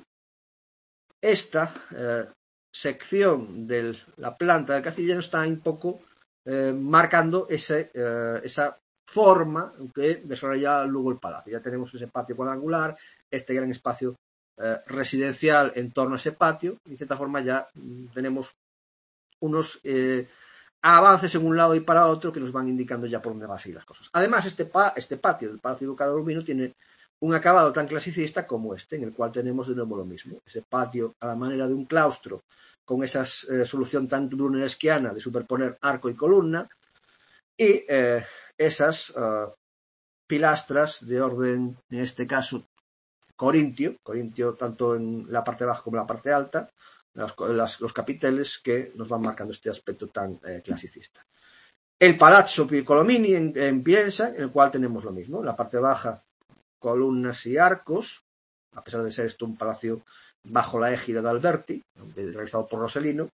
esta eh, sección de la planta del castillo ya está un poco eh, marcando ese, eh, esa forma que desarrolla luego el palacio. Ya tenemos ese patio cuadrangular, este gran espacio eh, residencial en torno a ese patio, y de cierta forma ya mm, tenemos unos eh, avances en un lado y para otro que nos van indicando ya por dónde van a seguir las cosas. Además, este, pa este patio del Palacio Ducal de Urbino tiene un acabado tan clasicista como este, en el cual tenemos de nuevo lo mismo. Ese patio a la manera de un claustro, con esa eh, solución tan brunellesquiana de superponer arco y columna, y eh, esas uh, pilastras de orden, en este caso, corintio, corintio tanto en la parte baja como en la parte alta, las, las, los capiteles que nos van marcando este aspecto tan eh, clasicista. El Palazzo Piccolomini en, en Piensa, en el cual tenemos lo mismo, en la parte baja columnas y arcos, a pesar de ser esto un palacio bajo la égida de Alberti, realizado por Rossellino,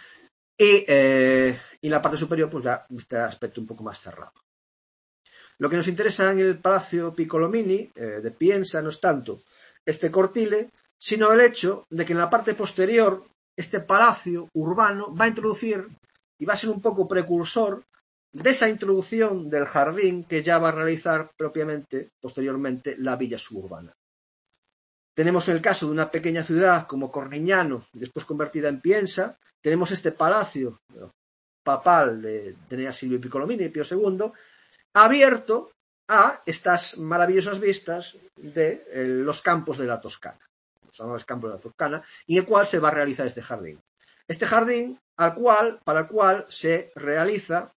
y, eh, y en la parte superior pues ya este aspecto un poco más cerrado. Lo que nos interesa en el Palacio Piccolomini eh, de Piensa no es tanto este cortile, sino el hecho de que en la parte posterior este palacio urbano va a introducir y va a ser un poco precursor de esa introducción del jardín que ya va a realizar propiamente, posteriormente, la villa suburbana. Tenemos el caso de una pequeña ciudad como Cornignano, después convertida en Piensa, tenemos este palacio papal de Enea Silvio Piccolomini, Pío segundo, abierto a estas maravillosas vistas de eh, los campos de la Toscana, los campos de la Toscana, en el cual se va a realizar este jardín. Este jardín al cual, para el cual se realiza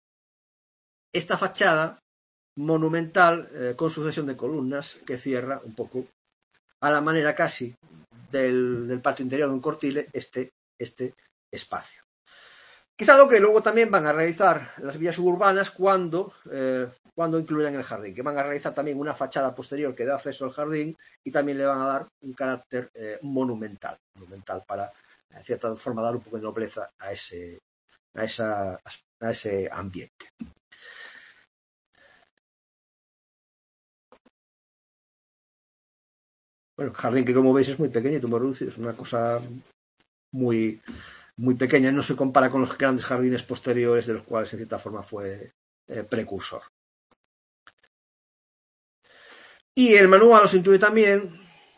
esta fachada monumental eh, con sucesión de columnas que cierra un poco a la manera casi del, del patio interior de un cortile este, este espacio. Que es algo que luego también van a realizar las villas suburbanas cuando, eh, cuando incluyan el jardín, que van a realizar también una fachada posterior que da acceso al jardín y también le van a dar un carácter eh, monumental, monumental para, de cierta forma, dar un poco de nobleza a ese, a esa, a ese ambiente. Bueno, el jardín que como veis es muy pequeñito, muy reducido, es una cosa muy, muy pequeña, no se compara con los grandes jardines posteriores de los cuales en cierta forma fue eh, precursor. Y el manual os incluye también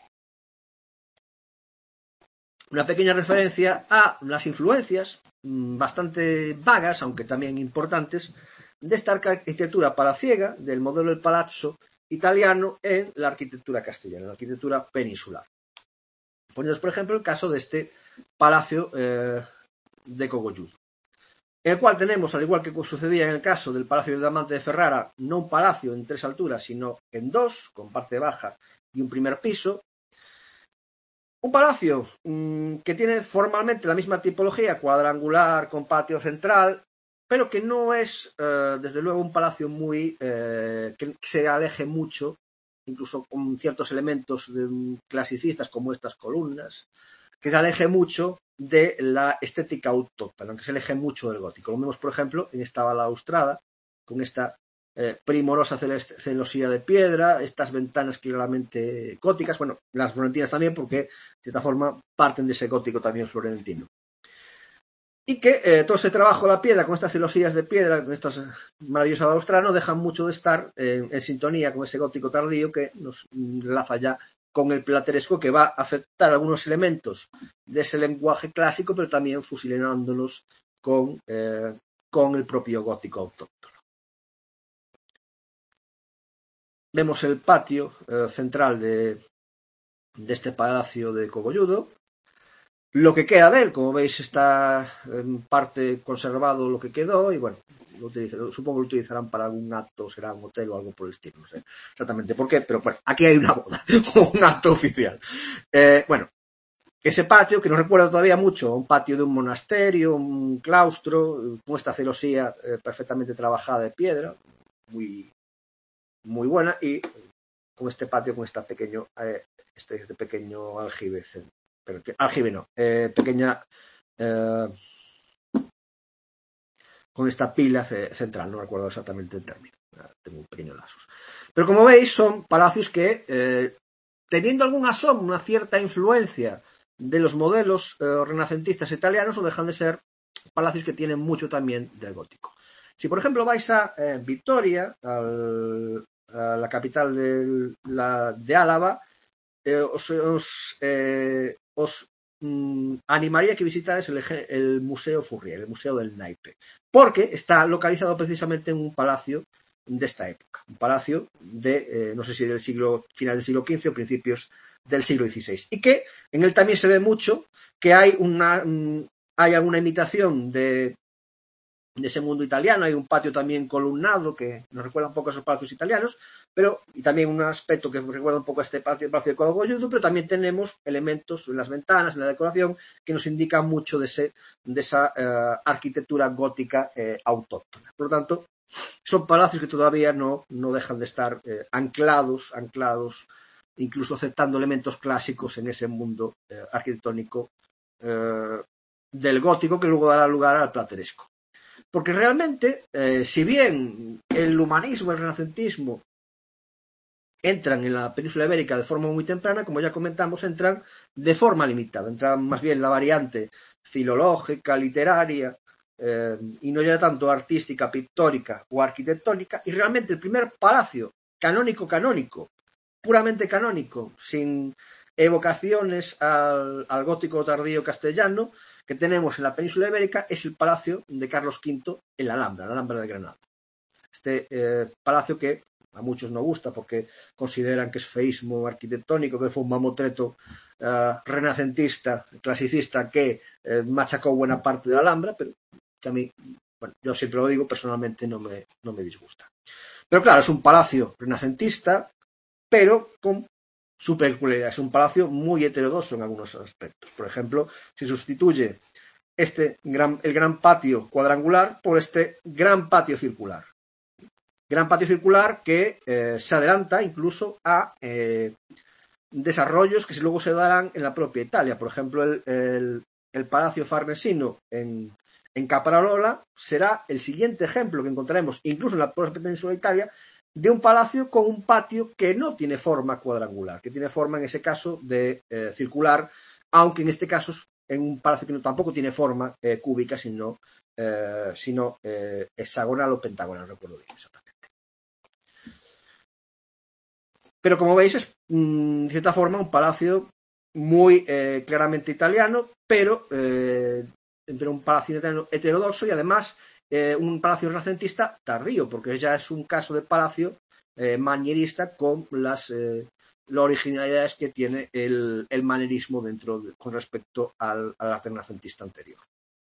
una pequeña referencia a las influencias bastante vagas, aunque también importantes, de esta arquitectura palaciega del modelo del palazzo italiano en la arquitectura castellana, en la arquitectura peninsular. Ponemos, por ejemplo, el caso de este palacio eh, de Cogolludo, en el cual tenemos, al igual que sucedía en el caso del Palacio del Diamante de Ferrara, no un palacio en tres alturas, sino en dos, con parte baja y un primer piso. Un palacio mmm, que tiene formalmente la misma tipología, cuadrangular, con patio central, pero que no es, eh, desde luego, un palacio muy eh, que se aleje mucho, incluso con ciertos elementos de, um, clasicistas como estas columnas, que se aleje mucho de la estética autóctona, aunque se aleje mucho del gótico. Lo vemos, por ejemplo, en esta balaustrada, con esta eh, primorosa celosía de piedra, estas ventanas claramente góticas, bueno, las florentinas también, porque de cierta forma parten de ese gótico también florentino. Y que eh, todo ese trabajo de la piedra, con estas celosías de piedra, con estas maravillosas balaustradas, no dejan mucho de estar eh, en sintonía con ese gótico tardío que nos enlaza ya con el plateresco, que va a afectar algunos elementos de ese lenguaje clásico, pero también fusilándolos con, eh, con el propio gótico autóctono. Vemos el patio eh, central de, de este palacio de Cogolludo. Lo que queda de él, como veis, está en parte conservado lo que quedó y bueno, lo utilizan, supongo que lo utilizarán para algún acto, será un hotel o algo por el estilo, no sé exactamente por qué, pero bueno, aquí hay una boda o un acto oficial. Eh, bueno, ese patio, que nos recuerda todavía mucho a un patio de un monasterio, un claustro, con esta celosía eh, perfectamente trabajada de piedra, muy, muy buena, y con este patio, con esta pequeño, eh, este, este pequeño aljibe, pero que, aljibe no, eh, pequeña, eh, con esta pila central, no recuerdo exactamente el término, tengo un pequeño lapsus. Pero como veis, son palacios que, eh, teniendo algún asomo, una cierta influencia de los modelos eh, renacentistas italianos, no dejan de ser palacios que tienen mucho también del gótico. Si, por ejemplo, vais a eh, Vitoria, al, a la capital de, la, de Álava, eh, os, os, eh, os mmm, animaría a que visitarais el, el Museo Fourrier, el Museo del Naipe, porque está localizado precisamente en un palacio de esta época, un palacio de, eh, no sé si del siglo, final del siglo quince o principios del siglo dieciséis, y que en él también se ve mucho que hay una, mmm, hay alguna imitación de de ese mundo italiano, hay un patio también columnado que nos recuerda un poco a esos palacios italianos, pero y también un aspecto que recuerda un poco a este patio, el palacio de Cogolludo, pero también tenemos elementos en las ventanas, en la decoración, que nos indican mucho de, ese, de esa eh, arquitectura gótica eh, autóctona. Por lo tanto, son palacios que todavía no, no dejan de estar eh, anclados, anclados, incluso aceptando elementos clásicos en ese mundo eh, arquitectónico eh, del gótico, que luego dará lugar al plateresco. Porque realmente, eh, si bien el humanismo, el renacentismo entran en la península ibérica de forma muy temprana, como ya comentamos, entran de forma limitada, entran más bien la variante filológica, literaria, eh, y no ya tanto artística, pictórica o arquitectónica, y realmente el primer palacio canónico canónico, puramente canónico, sin evocaciones al, al gótico tardío castellano, que tenemos en la península ibérica, es el palacio de Carlos quinto en la Alhambra, la Alhambra de Granada. Este eh, palacio que a muchos no gusta porque consideran que es feísmo arquitectónico, que fue un mamotreto eh, renacentista, clasicista, que eh, machacó buena parte de la Alhambra, pero que a mí, bueno, yo siempre lo digo, personalmente no me, no me disgusta. Pero claro, es un palacio renacentista, pero con su peculiaridad. Es un palacio muy heterodoxo en algunos aspectos. Por ejemplo, se sustituye este gran, el gran patio cuadrangular por este gran patio circular. Gran patio circular que eh, se adelanta incluso a eh, desarrollos que luego se darán en la propia Italia. Por ejemplo, el, el, el Palacio Farnesino en, en Caprarola será el siguiente ejemplo que encontraremos incluso en la propia península de Italia, de un palacio con un patio que no tiene forma cuadrangular, que tiene forma en ese caso de eh, circular, aunque en este caso en un palacio que no, tampoco tiene forma eh, cúbica, sino, eh, sino eh, hexagonal o pentagonal, no recuerdo bien exactamente. Pero como veis es, mmm, de cierta forma, un palacio muy eh, claramente italiano, pero, eh, pero un palacio italiano heterodoxo y además eh, un palacio renacentista tardío, porque ya es un caso de palacio eh, manierista con las, eh, las originalidades que tiene el, el manierismo dentro de, con respecto al, al arte renacentista anterior.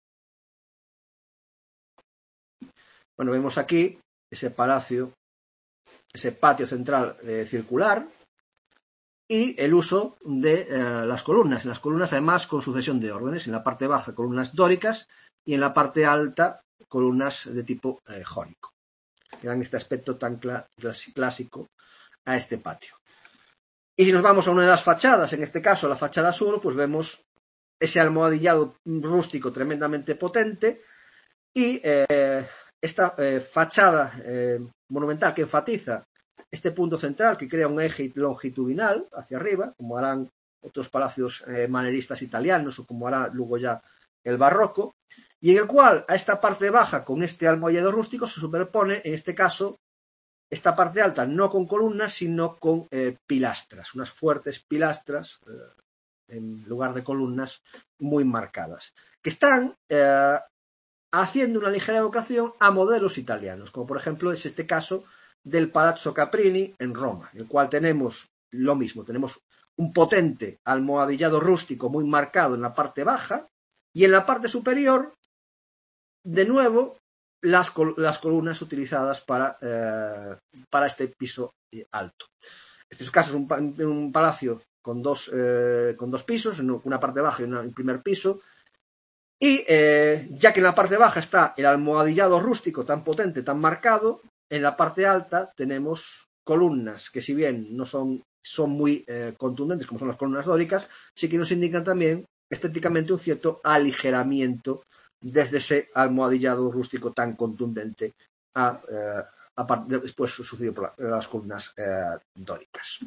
Bueno, vemos aquí ese palacio, ese patio central eh, circular, y el uso de eh, las columnas. Las columnas, además, con sucesión de órdenes. En la parte baja, columnas dóricas, y en la parte alta, columnas de tipo eh, jónico. Que dan este aspecto tan cl clásico a este patio. Y si nos vamos a una de las fachadas, en este caso la fachada sur, pues vemos ese almohadillado rústico tremendamente potente y eh, esta eh, fachada eh, monumental que enfatiza este punto central que crea un eje longitudinal hacia arriba, como harán otros palacios eh, manieristas italianos o como hará luego ya el barroco, y en el cual a esta parte baja con este almohadillado rústico se superpone, en este caso, esta parte alta no con columnas sino con eh, pilastras, unas fuertes pilastras eh, en lugar de columnas muy marcadas, que están eh, haciendo una ligera evocación a modelos italianos, como por ejemplo es este caso del Palazzo Caprini en Roma, en el cual tenemos lo mismo, tenemos un potente almohadillado rústico muy marcado en la parte baja y en la parte superior, de nuevo, las, col las columnas utilizadas para, eh, para este piso alto. En este caso es un, un palacio con dos, eh, con dos pisos, una parte baja y una, un primer piso, y eh, ya que en la parte baja está el almohadillado rústico tan potente, tan marcado, en la parte alta tenemos columnas que si bien no son, son muy eh, contundentes como son las columnas dóricas, sí que nos indican también estéticamente un cierto aligeramiento desde ese almohadillado rústico tan contundente a, eh, a después sucedido por la, las columnas eh, dóricas.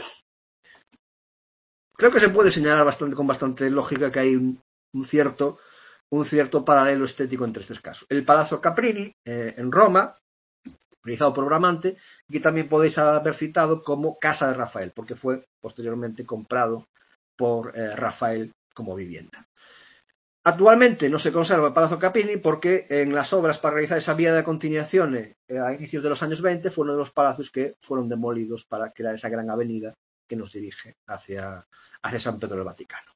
Creo que se puede señalar bastante, con bastante lógica que hay un, un cierto un cierto paralelo estético entre estos casos. El Palazzo Caprini, eh, en Roma, realizado por Bramante, que también podéis haber citado como Casa de Rafael, porque fue posteriormente comprado por eh, Rafael como vivienda. Actualmente no se conserva el Palazzo Caprini porque en las obras para realizar esa vía de continuación eh, a inicios de los años veinte fue uno de los palacios que fueron demolidos para crear esa gran avenida que nos dirige hacia, hacia San Pedro del Vaticano.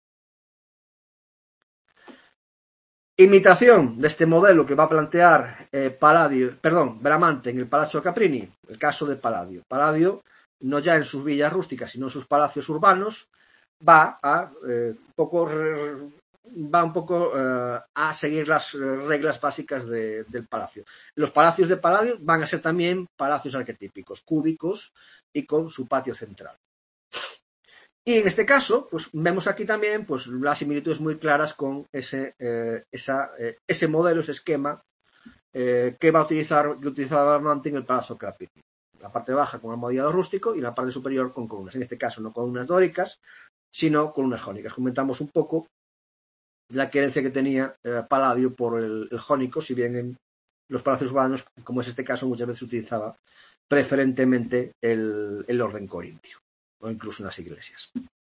Imitación de este modelo que va a plantear eh, Palladio, perdón, Bramante en el Palazzo Caprini, el caso de Palladio. Palladio, no ya en sus villas rústicas, sino en sus palacios urbanos, va a eh, poco va un poco eh, a seguir las reglas básicas de, del palacio. Los palacios de Palladio van a ser también palacios arquetípicos, cúbicos y con su patio central. Y en este caso, pues vemos aquí también pues, las similitudes muy claras con ese, eh, esa, eh, ese modelo, ese esquema eh, que va a utilizar, que utilizaba Bramante en el Palazzo Caprini. La parte baja con almohadillado rústico y la parte superior con columnas. En este caso no columnas dóricas, sino columnas jónicas. Comentamos un poco la querencia que tenía eh, Palladio por el, el jónico, si bien en los palacios urbanos, como es este caso, muchas veces utilizaba preferentemente el, el orden corintio, o incluso en las iglesias.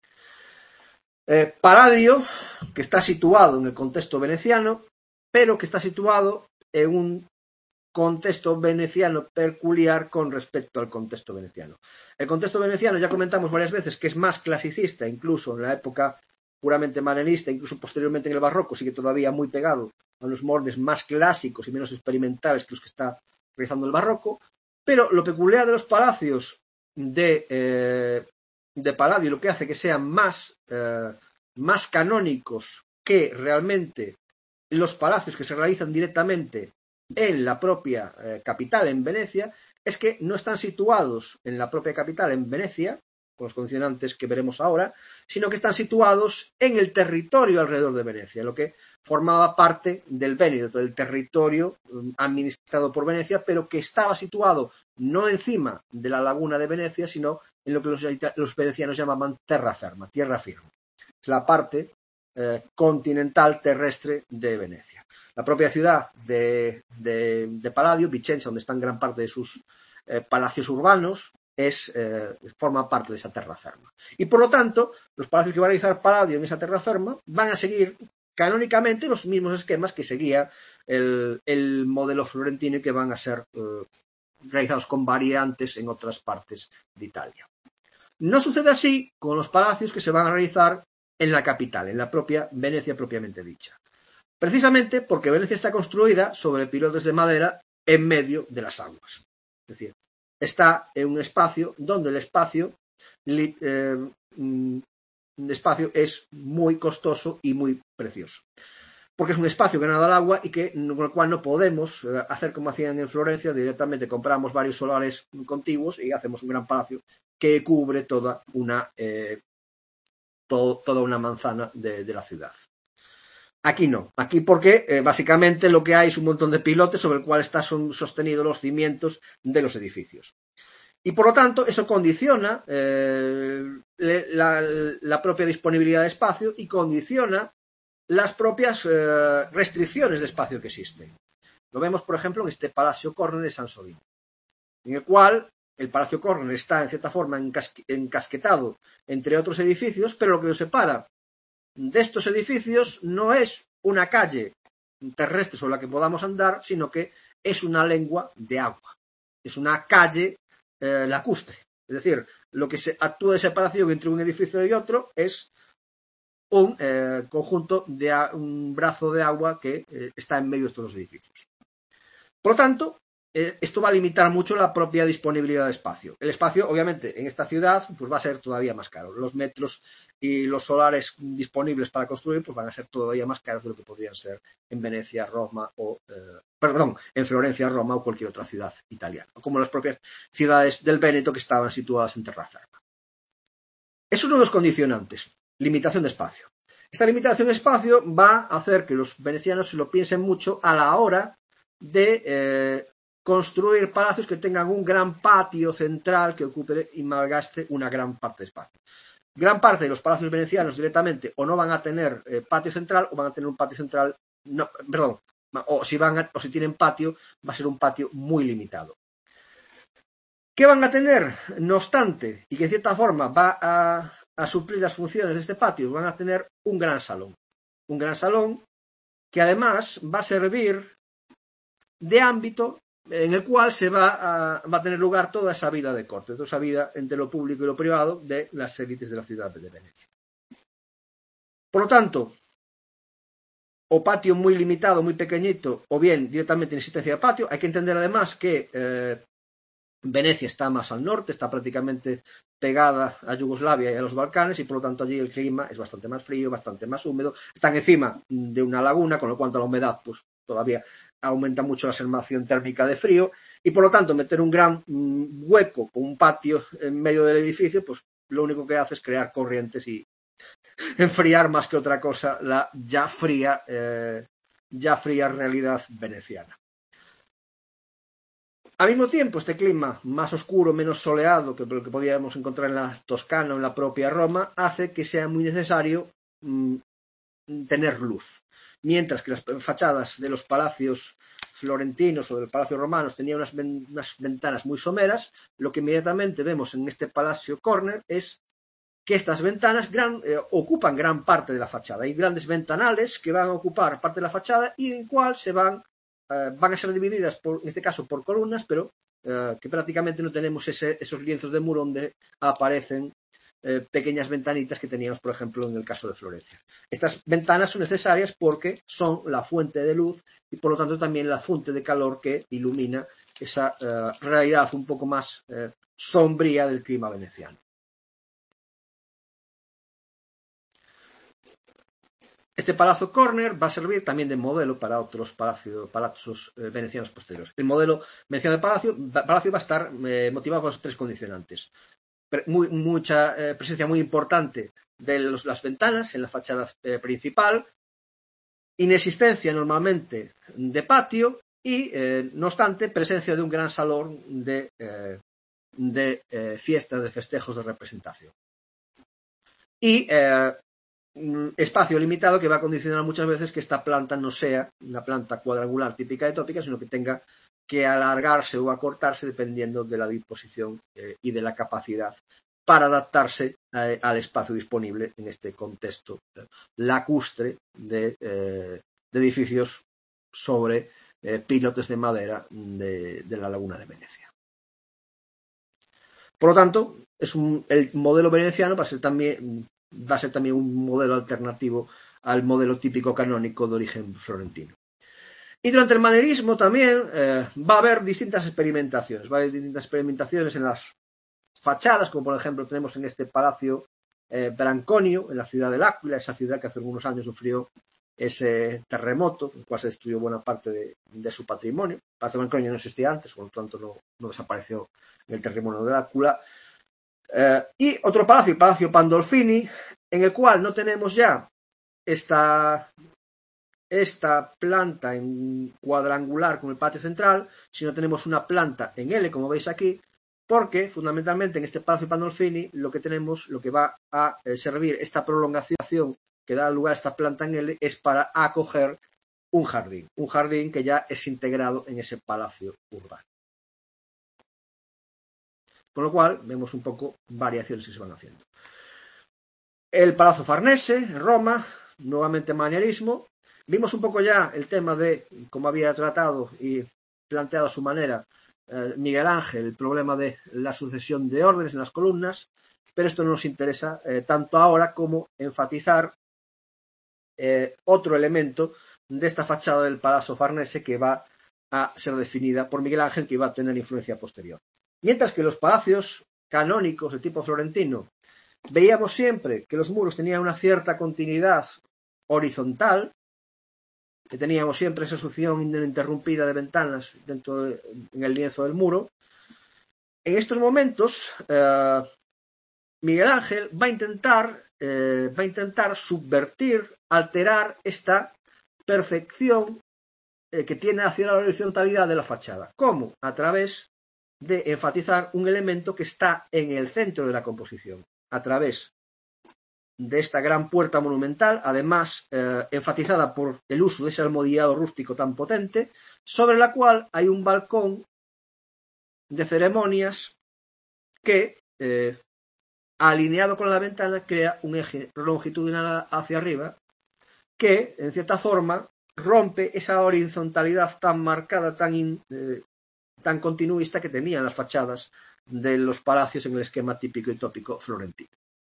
Eh, Palladio, que está situado en el contexto veneciano, pero que está situado en un contexto veneciano peculiar con respecto al contexto veneciano. El contexto veneciano, ya comentamos varias veces, que es más clasicista, incluso en la época puramente manierista, incluso posteriormente en el barroco, sigue todavía muy pegado a los moldes más clásicos y menos experimentales que los que está realizando el barroco, pero lo peculiar de los palacios de, eh, de Palladio, lo que hace que sean más, eh, más canónicos que realmente los palacios que se realizan directamente en la propia eh, capital, en Venecia, es que no están situados en la propia capital, en Venecia, con los condicionantes que veremos ahora, sino que están situados en el territorio alrededor de Venecia, lo que formaba parte del Véneto, del territorio administrado por Venecia, pero que estaba situado no encima de la laguna de Venecia, sino en lo que los, los venecianos llamaban terra ferma, tierra firme. Es la parte eh, continental terrestre de Venecia. La propia ciudad de, de, de Palladio, Vicenza, donde están gran parte de sus eh, palacios urbanos, es, eh, forma parte de esa terraferma. Y por lo tanto, los palacios que va a realizar Palladio en esa terraferma van a seguir canónicamente los mismos esquemas que seguía el, el modelo florentino y que van a ser eh, realizados con variantes en otras partes de Italia. No sucede así con los palacios que se van a realizar en la capital, en la propia Venecia propiamente dicha. Precisamente porque Venecia está construida sobre pilotes de madera en medio de las aguas. Es decir, está en un espacio donde el espacio, eh, el espacio es muy costoso y muy precioso. Porque es un espacio que nada al agua y que, con el cual no podemos eh, hacer como hacían en Florencia, directamente compramos varios solares contiguos y hacemos un gran palacio que cubre toda una, eh, todo, toda una manzana de, de la ciudad. Aquí no, aquí porque eh, básicamente lo que hay es un montón de pilotes sobre el cual están sostenidos los cimientos de los edificios. Y por lo tanto eso condiciona eh, la, la propia disponibilidad de espacio y condiciona las propias eh, restricciones de espacio que existen. Lo vemos, por ejemplo, en este Palacio Corner de Sansovino, en el cual el Palacio Corner está, en cierta forma, encasque, encasquetado entre otros edificios, pero lo que lo separa de estos edificios no es una calle terrestre sobre la que podamos andar, sino que es una lengua de agua. Es una calle eh, lacustre. Es decir, lo que se actúa de separación entre un edificio y otro es un eh, conjunto de un brazo de agua que eh, está en medio de estos dos edificios. Por lo tanto, eh, esto va a limitar mucho la propia disponibilidad de espacio. El espacio, obviamente, en esta ciudad pues va a ser todavía más caro. Los metros y los solares disponibles para construir pues van a ser todavía más caros de lo que podrían ser en Venecia, Roma o eh, perdón, en Florencia, Roma o cualquier otra ciudad italiana, como las propias ciudades del Véneto que estaban situadas en terraferma. Es uno de los condicionantes. Limitación de espacio. Esta limitación de espacio va a hacer que los venecianos se lo piensen mucho a la hora de eh, construir palacios que tengan un gran patio central que ocupe y malgaste una gran parte de espacio. Gran parte de los palacios venecianos directamente o no van a tener eh, patio central o van a tener un patio central, no, perdón, o si, van a, o si tienen patio, va a ser un patio muy limitado. ¿Qué van a tener? No obstante, y que en cierta forma va a a suplir las funciones de este patio, van a tener un gran salón. Un gran salón que además va a servir de ámbito en el cual se va a, va a tener lugar toda esa vida de corte, toda esa vida entre lo público y lo privado de las élites de la ciudad de Venecia. Por lo tanto, o patio muy limitado, muy pequeñito, o bien directamente inexistencia de patio. Hay que entender además que eh, Venecia está más al norte, está prácticamente pegada a Yugoslavia y a los Balcanes y por lo tanto allí el clima es bastante más frío, bastante más húmedo. Están encima de una laguna, con lo cual la humedad pues todavía aumenta mucho la sensación térmica de frío y por lo tanto meter un gran mm, hueco con un patio en medio del edificio pues lo único que hace es crear corrientes y enfriar más que otra cosa la ya fría, eh, ya fría realidad veneciana. Al mismo tiempo, este clima más oscuro, menos soleado que lo que podíamos encontrar en la Toscana o en la propia Roma, hace que sea muy necesario mmm, tener luz. Mientras que las fachadas de los palacios florentinos o del palacio romanos tenían unas, ven- unas ventanas muy someras, lo que inmediatamente vemos en este Palacio Corner es que estas ventanas gran, eh, ocupan gran parte de la fachada. Hay grandes ventanales que van a ocupar parte de la fachada y en cual se van Uh, van a ser divididas, por, en este caso, por columnas, pero uh, que prácticamente no tenemos ese, esos lienzos de muro donde aparecen uh, pequeñas ventanitas que teníamos, por ejemplo, en el caso de Florencia. Estas ventanas son necesarias porque son la fuente de luz y, por lo tanto, también la fuente de calor que ilumina esa uh, realidad un poco más uh, sombría del clima veneciano. Este Palazzo Corner va a servir también de modelo para otros palacio, palazos eh, venecianos posteriores. El modelo veneciano de palacio, palacio va a estar eh, motivado por los tres condicionantes. Muy, mucha eh, presencia muy importante de los, las ventanas en la fachada eh, principal, inexistencia normalmente de patio y, eh, no obstante, presencia de un gran salón de, eh, de eh, fiestas, de festejos, de representación. Y eh, espacio limitado que va a condicionar muchas veces que esta planta no sea una planta cuadrangular típica de tópica, sino que tenga que alargarse o acortarse dependiendo de la disposición eh, y de la capacidad para adaptarse eh, al espacio disponible en este contexto eh, lacustre de, eh, de edificios sobre eh, pilotes de madera de, de la Laguna de Venecia. Por lo tanto, es un, el modelo veneciano va a ser también va a ser también un modelo alternativo al modelo típico canónico de origen florentino. Y durante el manierismo también eh, va a haber distintas experimentaciones, va a haber distintas experimentaciones en las fachadas, como por ejemplo tenemos en este palacio eh, Branconio, en la ciudad de L'Aquila, esa ciudad que hace algunos años sufrió ese terremoto, en el cual se destruyó buena parte de, de su patrimonio. El palacio Branconio no existía antes, por lo tanto no, no desapareció en el terremoto de L'Aquila. Eh, y otro palacio, el Palacio Pandolfini, en el cual no tenemos ya esta, esta planta en cuadrangular con el patio central, sino tenemos una planta en L, como veis aquí, porque fundamentalmente en este Palacio Pandolfini lo que tenemos, lo que va a eh, servir esta prolongación que da lugar a esta planta en L es para acoger un jardín, un jardín que ya es integrado en ese palacio urbano. Con lo cual, vemos un poco variaciones que se van haciendo. El Palazzo Farnese, en Roma, nuevamente manierismo. Vimos un poco ya el tema de cómo había tratado y planteado a su manera eh, Miguel Ángel el problema de la sucesión de órdenes en las columnas, pero esto no nos interesa eh, tanto ahora como enfatizar eh, otro elemento de esta fachada del Palazzo Farnese que va a ser definida por Miguel Ángel, que va a tener influencia posterior. Mientras que los palacios canónicos de tipo florentino veíamos siempre que los muros tenían una cierta continuidad horizontal, que teníamos siempre esa sucesión ininterrumpida de ventanas dentro de, en el lienzo del muro. En estos momentos, eh, Miguel Ángel va a intentar, eh, va a intentar subvertir, alterar esta perfección eh, que tiene hacia la horizontalidad de la fachada. ¿Cómo? A través de enfatizar un elemento que está en el centro de la composición, a través de esta gran puerta monumental, además eh, enfatizada por el uso de ese almohadillado rústico tan potente, sobre la cual hay un balcón de ceremonias que, eh, alineado con la ventana, crea un eje longitudinal hacia arriba que, en cierta forma, rompe esa horizontalidad tan marcada, tan, in, eh, tan continuista que tenían las fachadas de los palacios en el esquema típico y tópico florentino.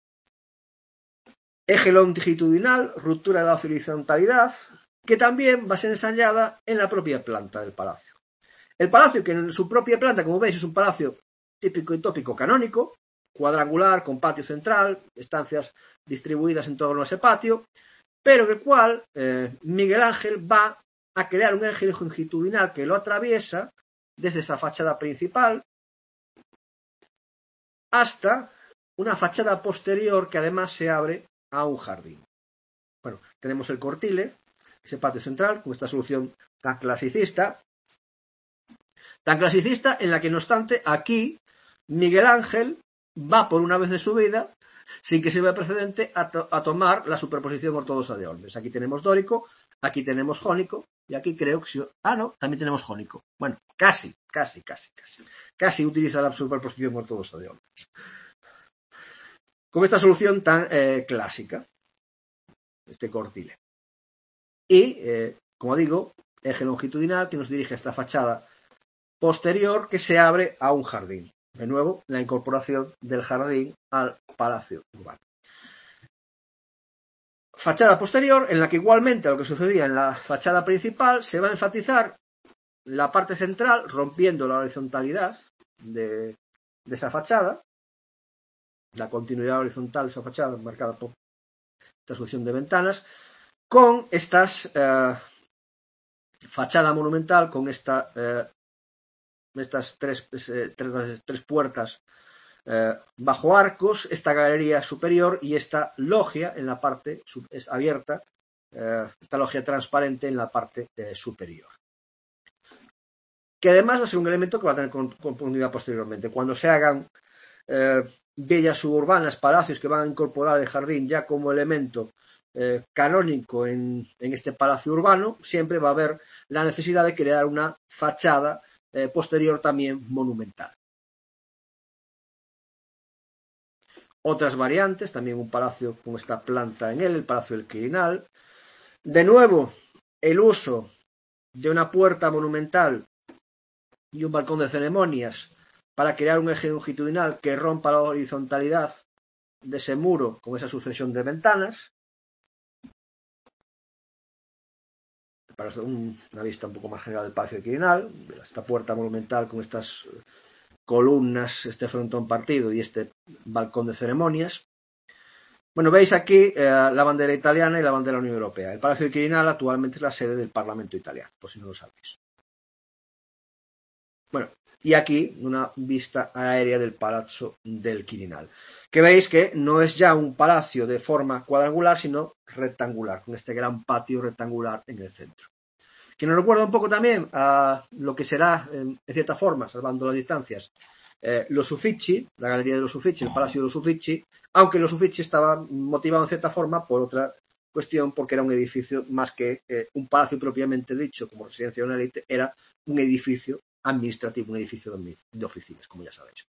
Eje longitudinal, ruptura de la horizontalidad, que también va a ser ensayada en la propia planta del palacio. El palacio, que en su propia planta, como veis, es un palacio típico y tópico canónico, cuadrangular, con patio central, estancias distribuidas en torno a ese patio, pero en el cual eh, Miguel Ángel va a crear un eje longitudinal que lo atraviesa desde esa fachada principal hasta una fachada posterior que además se abre a un jardín. Bueno, tenemos el cortile, ese patio central, con esta solución tan clasicista, tan clasicista en la que, no obstante, aquí Miguel Ángel va por una vez de su vida, sin que se vea precedente, a, to a tomar la superposición ortodoxa de órdenes. Aquí tenemos dórico, aquí tenemos jónico, y aquí creo que... Si... Ah, no, también tenemos jónico. Bueno, casi, casi, casi, casi. Casi utiliza la superposición ortodoxa de órdenes. Con esta solución tan eh, clásica, este cortile. Y, eh, como digo, eje longitudinal que nos dirige a esta fachada posterior que se abre a un jardín. De nuevo, la incorporación del jardín al palacio urbano. Fachada posterior en la que igualmente a lo que sucedía en la fachada principal se va a enfatizar la parte central rompiendo la horizontalidad de, de esa fachada, la continuidad horizontal de esa fachada marcada por esta sucesión de ventanas, con estas eh, fachada monumental, con esta, eh, estas tres, eh, tres, tres puertas eh, bajo arcos, esta galería superior y esta logia en la parte es abierta, eh, esta logia transparente en la parte eh, superior. Que además va a ser un elemento que va a tener continuidad posteriormente. Cuando se hagan eh, villas suburbanas, palacios que van a incorporar el jardín ya como elemento eh, canónico en, en este palacio urbano, siempre va a haber la necesidad de crear una fachada eh, posterior también monumental. Otras variantes, también un palacio con esta planta en él, el Palacio del Quirinal. De nuevo, el uso de una puerta monumental y un balcón de ceremonias para crear un eje longitudinal que rompa la horizontalidad de ese muro con esa sucesión de ventanas. Para una vista un poco más general del Palacio del Quirinal, esta puerta monumental con estas columnas, este frontón partido y este balcón de ceremonias. Bueno, veis aquí eh, la bandera italiana y la bandera de la Unión Europea. El Palacio del Quirinal actualmente es la sede del Parlamento italiano, por si no lo sabéis. Bueno, y aquí una vista aérea del Palazzo del Quirinal, que veis que no es ya un palacio de forma cuadrangular, sino rectangular, con este gran patio rectangular en el centro. Que nos recuerda un poco también a lo que será, en cierta forma, salvando las distancias, eh, los Uffizi, la galería de los Uffizi, el Palacio de los Uffizi, aunque los Uffizi estaba motivado en cierta forma por otra cuestión, porque era un edificio más que eh, un palacio propiamente dicho, como residencia de una élite, era un edificio administrativo, un edificio de, de oficinas, como ya sabéis.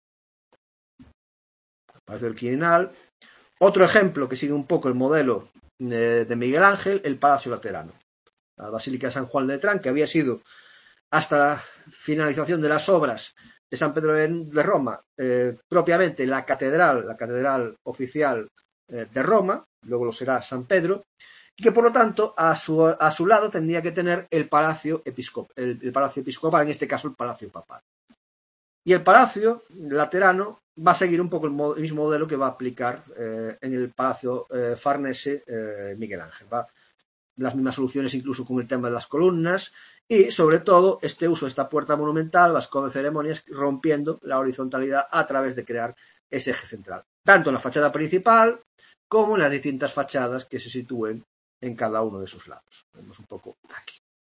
El Palacio del Quirinal. Otro ejemplo que sigue un poco el modelo de, de Miguel Ángel, el Palacio Laterano. La Basílica de San Juan de Letrán, que había sido hasta la finalización de las obras de San Pedro de Roma, eh, propiamente la catedral, la catedral oficial eh, de Roma, luego lo será San Pedro, y que por lo tanto a su, a su lado tendría que tener el palacio, episcop, el, el palacio episcopal, en este caso el palacio papal. Y el palacio laterano va a seguir un poco el, mod, el mismo modelo que va a aplicar eh, en el palacio eh, farnese eh, Miguel Ángel. Va las mismas soluciones incluso con el tema de las columnas y sobre todo este uso de esta puerta monumental, balcón de ceremonias, rompiendo la horizontalidad a través de crear ese eje central, tanto en la fachada principal como en las distintas fachadas que se sitúen en cada uno de sus lados. Vemos un poco aquí.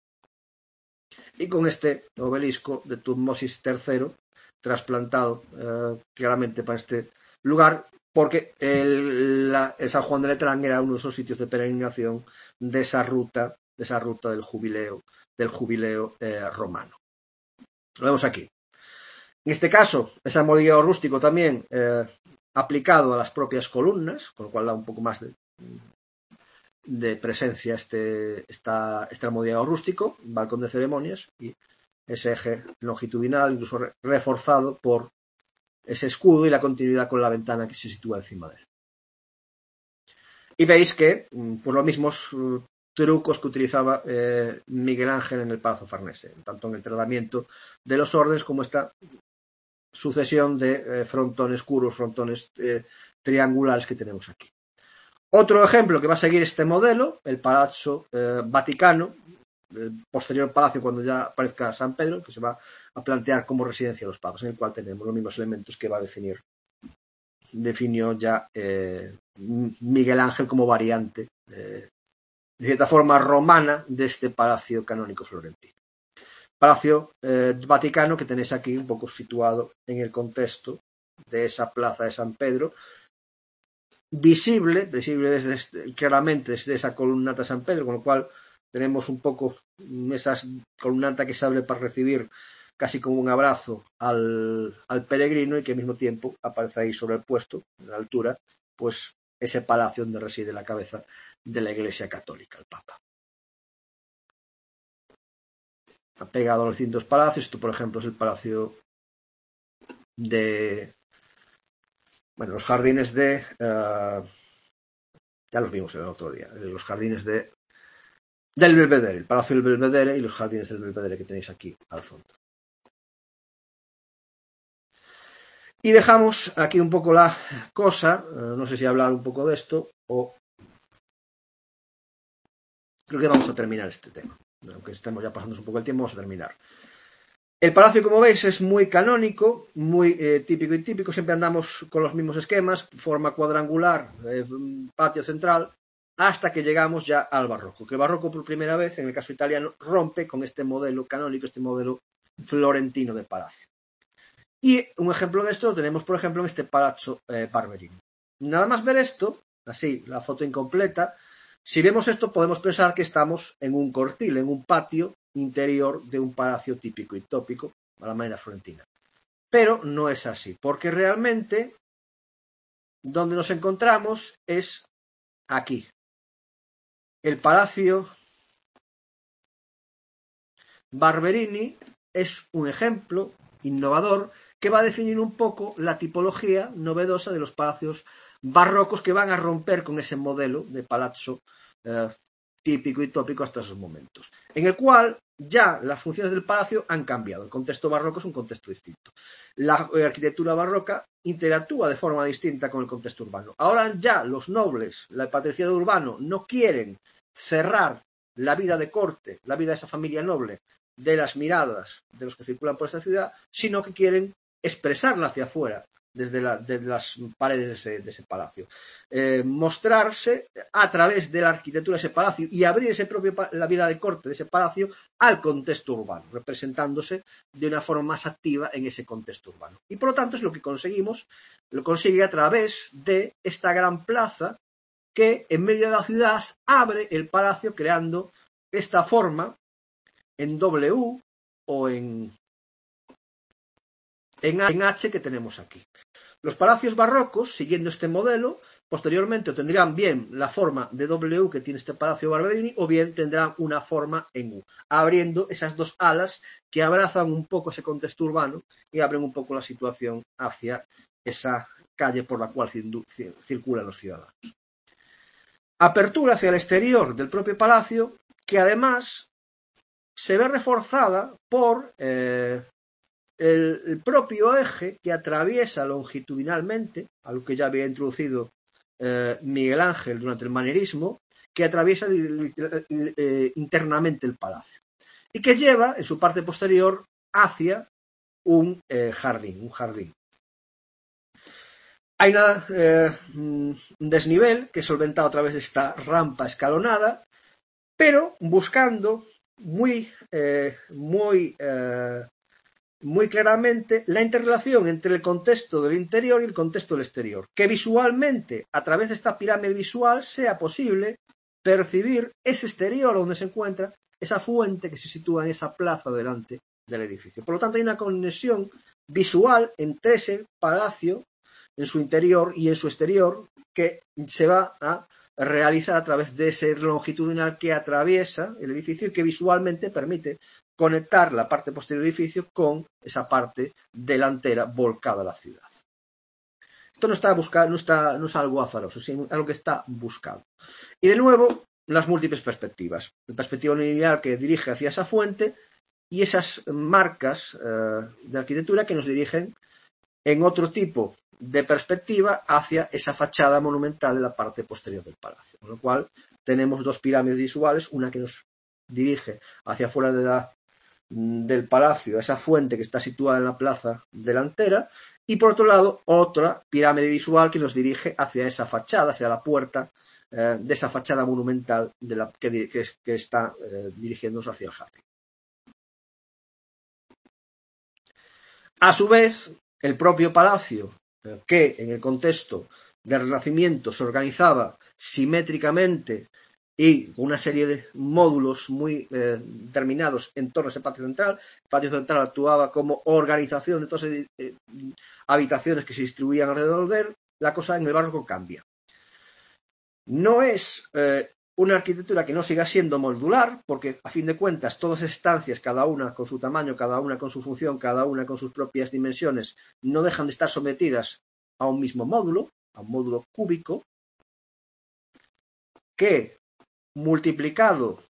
Y con este obelisco de Tutmosis tercero trasplantado eh, claramente para este lugar, porque el, la, el San Juan de Letrán era uno de esos sitios de peregrinación de esa ruta, de esa ruta del jubileo, del jubileo eh, romano. Lo vemos aquí. En este caso, ese mobiliario rústico también eh, aplicado a las propias columnas, con lo cual da un poco más de, de presencia este, esta, este mobiliario rústico, balcón de ceremonias y ese eje longitudinal, incluso re, reforzado por ese escudo y la continuidad con la ventana que se sitúa encima de él. Y veis que, por los mismos uh, trucos que utilizaba eh, Miguel Ángel en el Palacio Farnese, tanto en el tratamiento de los órdenes como esta sucesión de eh, frontones curvos, frontones eh, triangulares que tenemos aquí. Otro ejemplo que va a seguir este modelo, el Palazzo eh, Vaticano, el posterior palacio cuando ya aparezca San Pedro, que se va a plantear como residencia de los papas, en el cual tenemos los mismos elementos que va a definir definió ya eh, Miguel Ángel como variante eh, de cierta forma romana de este palacio canónico florentino. Palacio eh, Vaticano que tenéis aquí un poco situado en el contexto de esa plaza de San Pedro, visible, visible desde, claramente desde esa columnata de San Pedro, con lo cual tenemos un poco esas columnata que se abre para recibir casi como un abrazo al, al peregrino y que al mismo tiempo aparece ahí sobre el puesto, en la altura, pues ese palacio donde reside la cabeza de la Iglesia Católica, el Papa. Está pegado a los distintos palacios. Esto, por ejemplo, es el palacio de... Bueno, los jardines de... Uh, ya los vimos el otro día. Los jardines de del Belvedere, el Palacio del Belvedere y los jardines del Belvedere que tenéis aquí al fondo. Y dejamos aquí un poco la cosa, no sé si hablar un poco de esto o creo que vamos a terminar este tema. Aunque estemos ya pasando un poco el tiempo, vamos a terminar. El palacio, como veis, es muy canónico, muy eh, típico y típico. Siempre andamos con los mismos esquemas, forma cuadrangular, eh, patio central, hasta que llegamos ya al barroco. Que el barroco, por primera vez, en el caso italiano, rompe con este modelo canónico, este modelo florentino de palacio. Y un ejemplo de esto lo tenemos, por ejemplo, en este Palazzo eh, Barberini. Nada más ver esto, así, la foto incompleta, si vemos esto podemos pensar que estamos en un cortil, en un patio interior de un palacio típico y tópico a la manera florentina. Pero no es así, porque realmente donde nos encontramos es aquí. El Palacio Barberini es un ejemplo innovador que va a definir un poco la tipología novedosa de los palacios barrocos que van a romper con ese modelo de palazzo eh, típico y tópico hasta esos momentos, en el cual ya las funciones del palacio han cambiado. El contexto barroco es un contexto distinto. La arquitectura barroca interactúa de forma distinta con el contexto urbano. Ahora ya los nobles, el patriciado urbano, no quieren cerrar la vida de corte, la vida de esa familia noble, de las miradas de los que circulan por esta ciudad, sino que quieren expresarla hacia afuera, desde, la, desde las paredes de ese, de ese palacio. Eh, mostrarse a través de la arquitectura de ese palacio y abrir ese propio, la vida de corte de ese palacio al contexto urbano, representándose de una forma más activa en ese contexto urbano. Y por lo tanto es lo que conseguimos, lo consigue a través de esta gran plaza que en medio de la ciudad abre el palacio creando esta forma en W o en, en, en H que tenemos aquí. Los palacios barrocos, siguiendo este modelo, posteriormente tendrán bien la forma de W que tiene este Palacio Barberini o bien tendrán una forma en U, abriendo esas dos alas que abrazan un poco ese contexto urbano y abren un poco la situación hacia esa calle por la cual circulan los ciudadanos. Apertura hacia el exterior del propio palacio, que además se ve reforzada por eh, el, el propio eje que atraviesa longitudinalmente, algo que ya había introducido eh, Miguel Ángel durante el manierismo, que atraviesa eh, internamente el palacio y que lleva en su parte posterior hacia un eh, jardín, un jardín. Hay una, eh, un desnivel que es solventado a través de esta rampa escalonada, pero buscando muy, eh, muy, eh, muy claramente la interrelación entre el contexto del interior y el contexto del exterior. Que visualmente, a través de esta pirámide visual, sea posible percibir ese exterior donde se encuentra esa fuente que se sitúa en esa plaza delante del edificio. Por lo tanto, hay una conexión visual entre ese palacio en su interior y en su exterior que se va a realizar a través de ese longitudinal que atraviesa el edificio y que visualmente permite conectar la parte posterior del edificio con esa parte delantera volcada a la ciudad. Esto no está buscado, no está, no es algo azaroso, sino algo que está buscado. Y de nuevo, las múltiples perspectivas. La perspectiva lineal que dirige hacia esa fuente y esas marcas eh, de arquitectura que nos dirigen en otro tipo de perspectiva hacia esa fachada monumental de la parte posterior del palacio. Con lo cual tenemos dos pirámides visuales, una que nos dirige hacia afuera de la, del palacio, esa fuente que está situada en la plaza delantera, y por otro lado otra pirámide visual que nos dirige hacia esa fachada, hacia la puerta eh, de esa fachada monumental de la, que, que, que está eh, dirigiéndose hacia el jardín. A su vez, el propio palacio, que en el contexto del Renacimiento se organizaba simétricamente y con una serie de módulos muy eh, determinados en torno a ese patio central. El patio central actuaba como organización de todas las eh, habitaciones que se distribuían alrededor de él. La cosa en el barroco cambia. No es eh, una arquitectura que no siga siendo modular, porque a fin de cuentas todas las estancias, cada una con su tamaño, cada una con su función, cada una con sus propias dimensiones, no dejan de estar sometidas a un mismo módulo, a un módulo cúbico, que multiplicado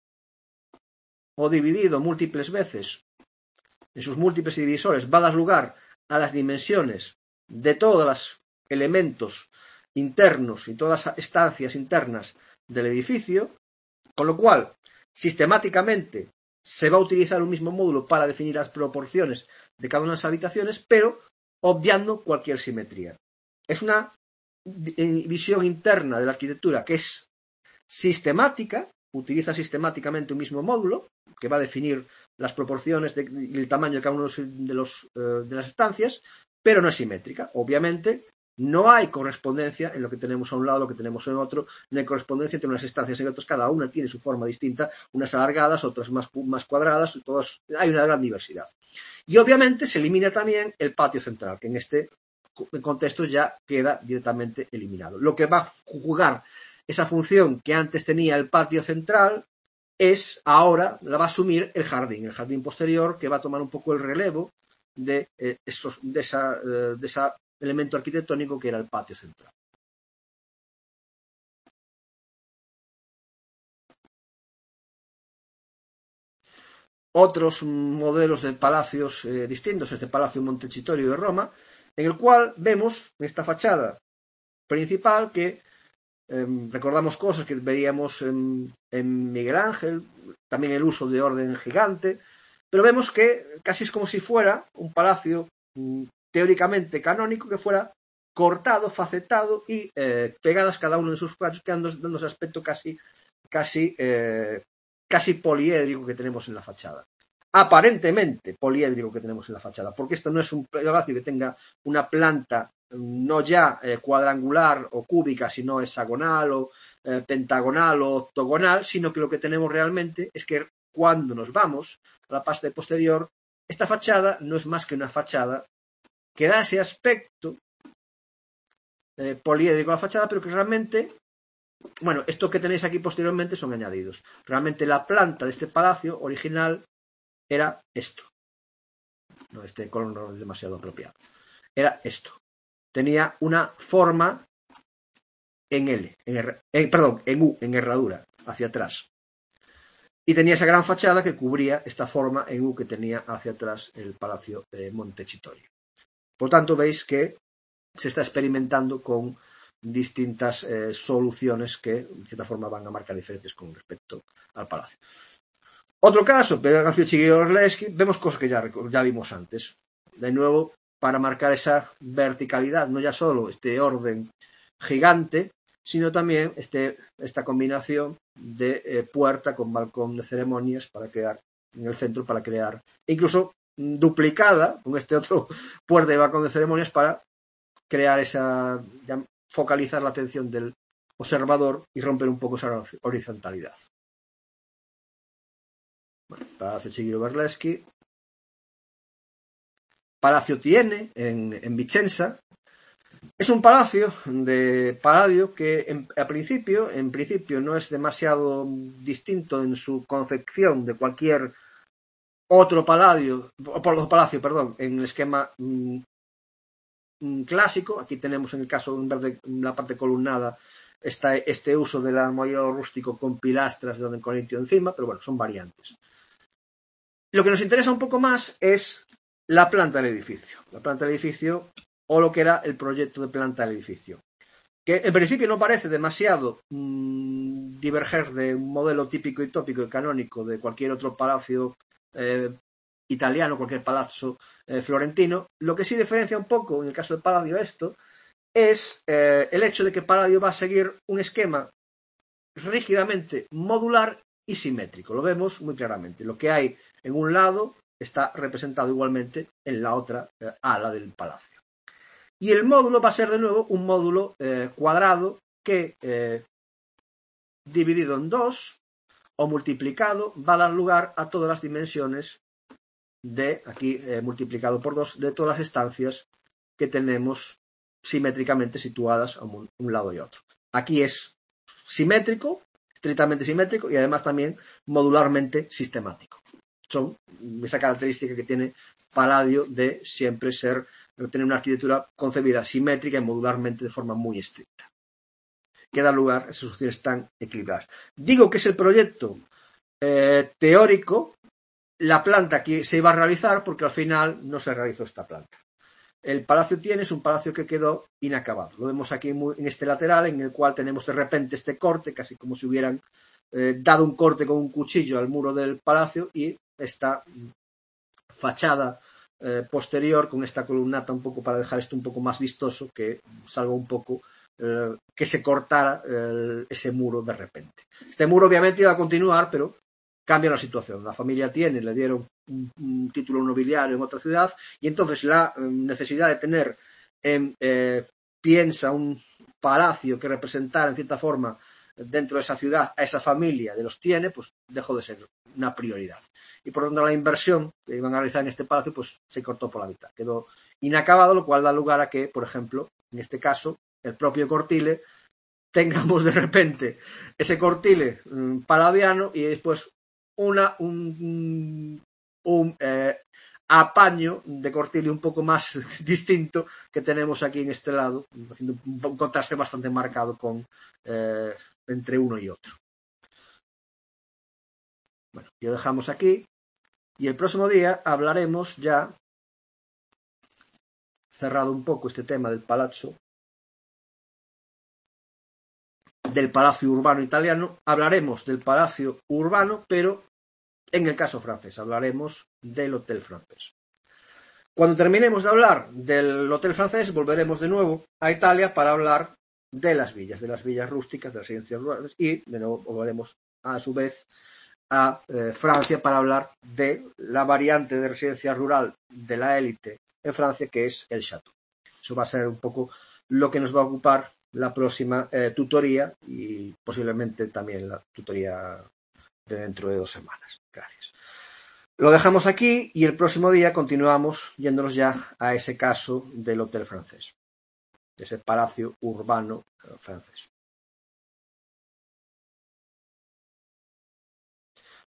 o dividido múltiples veces en sus múltiples divisores va a dar lugar a las dimensiones de todos los elementos internos y todas las estancias internas del edificio, con lo cual sistemáticamente se va a utilizar un mismo módulo para definir las proporciones de cada una de las habitaciones, pero obviando cualquier simetría. Es una visión interna de la arquitectura que es sistemática, utiliza sistemáticamente un mismo módulo que va a definir las proporciones de, y el tamaño de cada uno de, los, uh, de las estancias, pero no es simétrica. Obviamente, no hay correspondencia en lo que tenemos a un lado, lo que tenemos en otro, no hay correspondencia entre unas estancias y otras, cada una tiene su forma distinta, unas alargadas, otras más, más cuadradas, todas, hay una gran diversidad. Y obviamente se elimina también el patio central, que en este contexto ya queda directamente eliminado. Lo que va a jugar esa función que antes tenía el patio central es ahora la va a asumir el jardín, el jardín posterior, que va a tomar un poco el relevo de eh, esos, de esa, eh, de ese elemento arquitectónico que era el patio central. Otros modelos de palacios eh, distintos, este Palacio Montecitorio de Roma, en el cual vemos en esta fachada principal que eh, recordamos cosas que veríamos en, en Miguel Ángel, también el uso de orden gigante, pero vemos que casi es como si fuera un palacio mm, teóricamente canónico que fuera cortado, facetado y eh, pegadas cada uno de sus cuadros, quedando dando ese aspecto casi, casi, eh, casi poliédrico que tenemos en la fachada. Aparentemente poliédrico que tenemos en la fachada, porque esto no es un palacio que tenga una planta no ya eh, cuadrangular o cúbica, sino hexagonal o eh, pentagonal o octogonal, sino que lo que tenemos realmente es que cuando nos vamos a la parte posterior, esta fachada no es más que una fachada que da ese aspecto eh, poliédrico a la fachada, pero que realmente, bueno, esto que tenéis aquí posteriormente son añadidos. Realmente la planta de este palacio original era esto. No, este color no es demasiado apropiado. Era esto. Tenía una forma en L, en R, en, perdón, en U, en herradura, hacia atrás. Y tenía esa gran fachada que cubría esta forma en U que tenía hacia atrás el Palacio de Montecitorio. Por tanto, veis que se está experimentando con distintas eh, soluciones que, de cierta forma, van a marcar diferencias con respecto al palacio. Otro caso, Palacio Chigi-Orleschi, vemos cosas que ya, ya vimos antes. De nuevo, para marcar esa verticalidad, no ya solo este orden gigante, sino también este, esta combinación de eh, puerta con balcón de ceremonias para crear en el centro, para crear, incluso duplicada con este otro puerta y balcón de ceremonias para crear esa, ya, focalizar la atención del observador y romper un poco esa horizontalidad. Bueno, Palacio Chigi-Orleschi. Palacio Tiene en, en Vicenza. Es un palacio de Palladio que en, a principio, en principio no es demasiado distinto en su concepción de cualquier otro palacio, por palacio, perdón, en el esquema mm, clásico. Aquí tenemos en el caso en vez de la parte columnada está este uso del armollado rústico con pilastras de orden corintio encima, pero bueno, son variantes. Lo que nos interesa un poco más es la planta del edificio. La planta del edificio o lo que era el proyecto de planta del edificio. Que en principio no parece demasiado mmm, diverger de un modelo típico y tópico y canónico de cualquier otro palacio eh, italiano, cualquier palazzo eh, florentino. Lo que sí diferencia un poco en el caso de Palladio esto es eh, el hecho de que Palladio va a seguir un esquema rígidamente modular y simétrico. Lo vemos muy claramente. Lo que hay en un lado está representado igualmente en la otra eh, ala del palacio. Y el módulo va a ser de nuevo un módulo eh, cuadrado que, eh, dividido en dos o multiplicado, va a dar lugar a todas las dimensiones de, aquí eh, multiplicado por dos, de todas las estancias que tenemos simétricamente situadas a un, un lado y otro. Aquí es simétrico, estrictamente simétrico y además también modularmente sistemático. Son esa característica que tiene Palladio de siempre ser, de tener una arquitectura concebida simétrica y modularmente de forma muy estricta, que da lugar a esas opciones tan equilibradas. Digo que es el proyecto eh, teórico, la planta que se iba a realizar, porque al final no se realizó esta planta. El Palacio Tiene es un palacio que quedó inacabado. Lo vemos aquí en este lateral, en el cual tenemos de repente este corte, casi como si hubieran eh, dado un corte con un cuchillo al muro del palacio, y esta fachada eh, posterior con esta columnata un poco para dejar esto un poco más vistoso, que salga un poco, eh, que se cortara eh, ese muro de repente. Este muro obviamente iba a continuar, pero cambia la situación. La familia tiene, le dieron un, un título nobiliario en otra ciudad y entonces la eh, necesidad de tener en eh, Piensa un palacio que representara en cierta forma dentro de esa ciudad a esa familia de los tiene, pues dejó de ser una prioridad. Y por lo tanto la inversión que iban a realizar en este palacio pues se cortó por la mitad. Quedó inacabado, lo cual da lugar a que, por ejemplo, en este caso, el propio Cortile tengamos de repente ese Cortile um, paladiano y después una un, un eh, apaño de Cortile un poco más distinto que tenemos aquí en este lado, haciendo un contraste bastante marcado con eh, entre uno y otro. Bueno, lo dejamos aquí y el próximo día hablaremos ya, cerrado un poco este tema del palazzo, del palacio urbano italiano, hablaremos del palacio urbano, pero en el caso francés, hablaremos del hotel francés. Cuando terminemos de hablar del hotel francés, volveremos de nuevo a Italia para hablar de las villas, de las villas rústicas, de las residencias rurales, y de nuevo volveremos a su vez a eh, Francia para hablar de la variante de residencia rural de la élite en Francia, que es el Chateau. Eso va a ser un poco lo que nos va a ocupar la próxima eh, tutoría y posiblemente también la tutoría de dentro de dos semanas. Gracias. Lo dejamos aquí y el próximo día continuamos yéndonos ya a ese caso del hotel francés, de ese palacio urbano francés.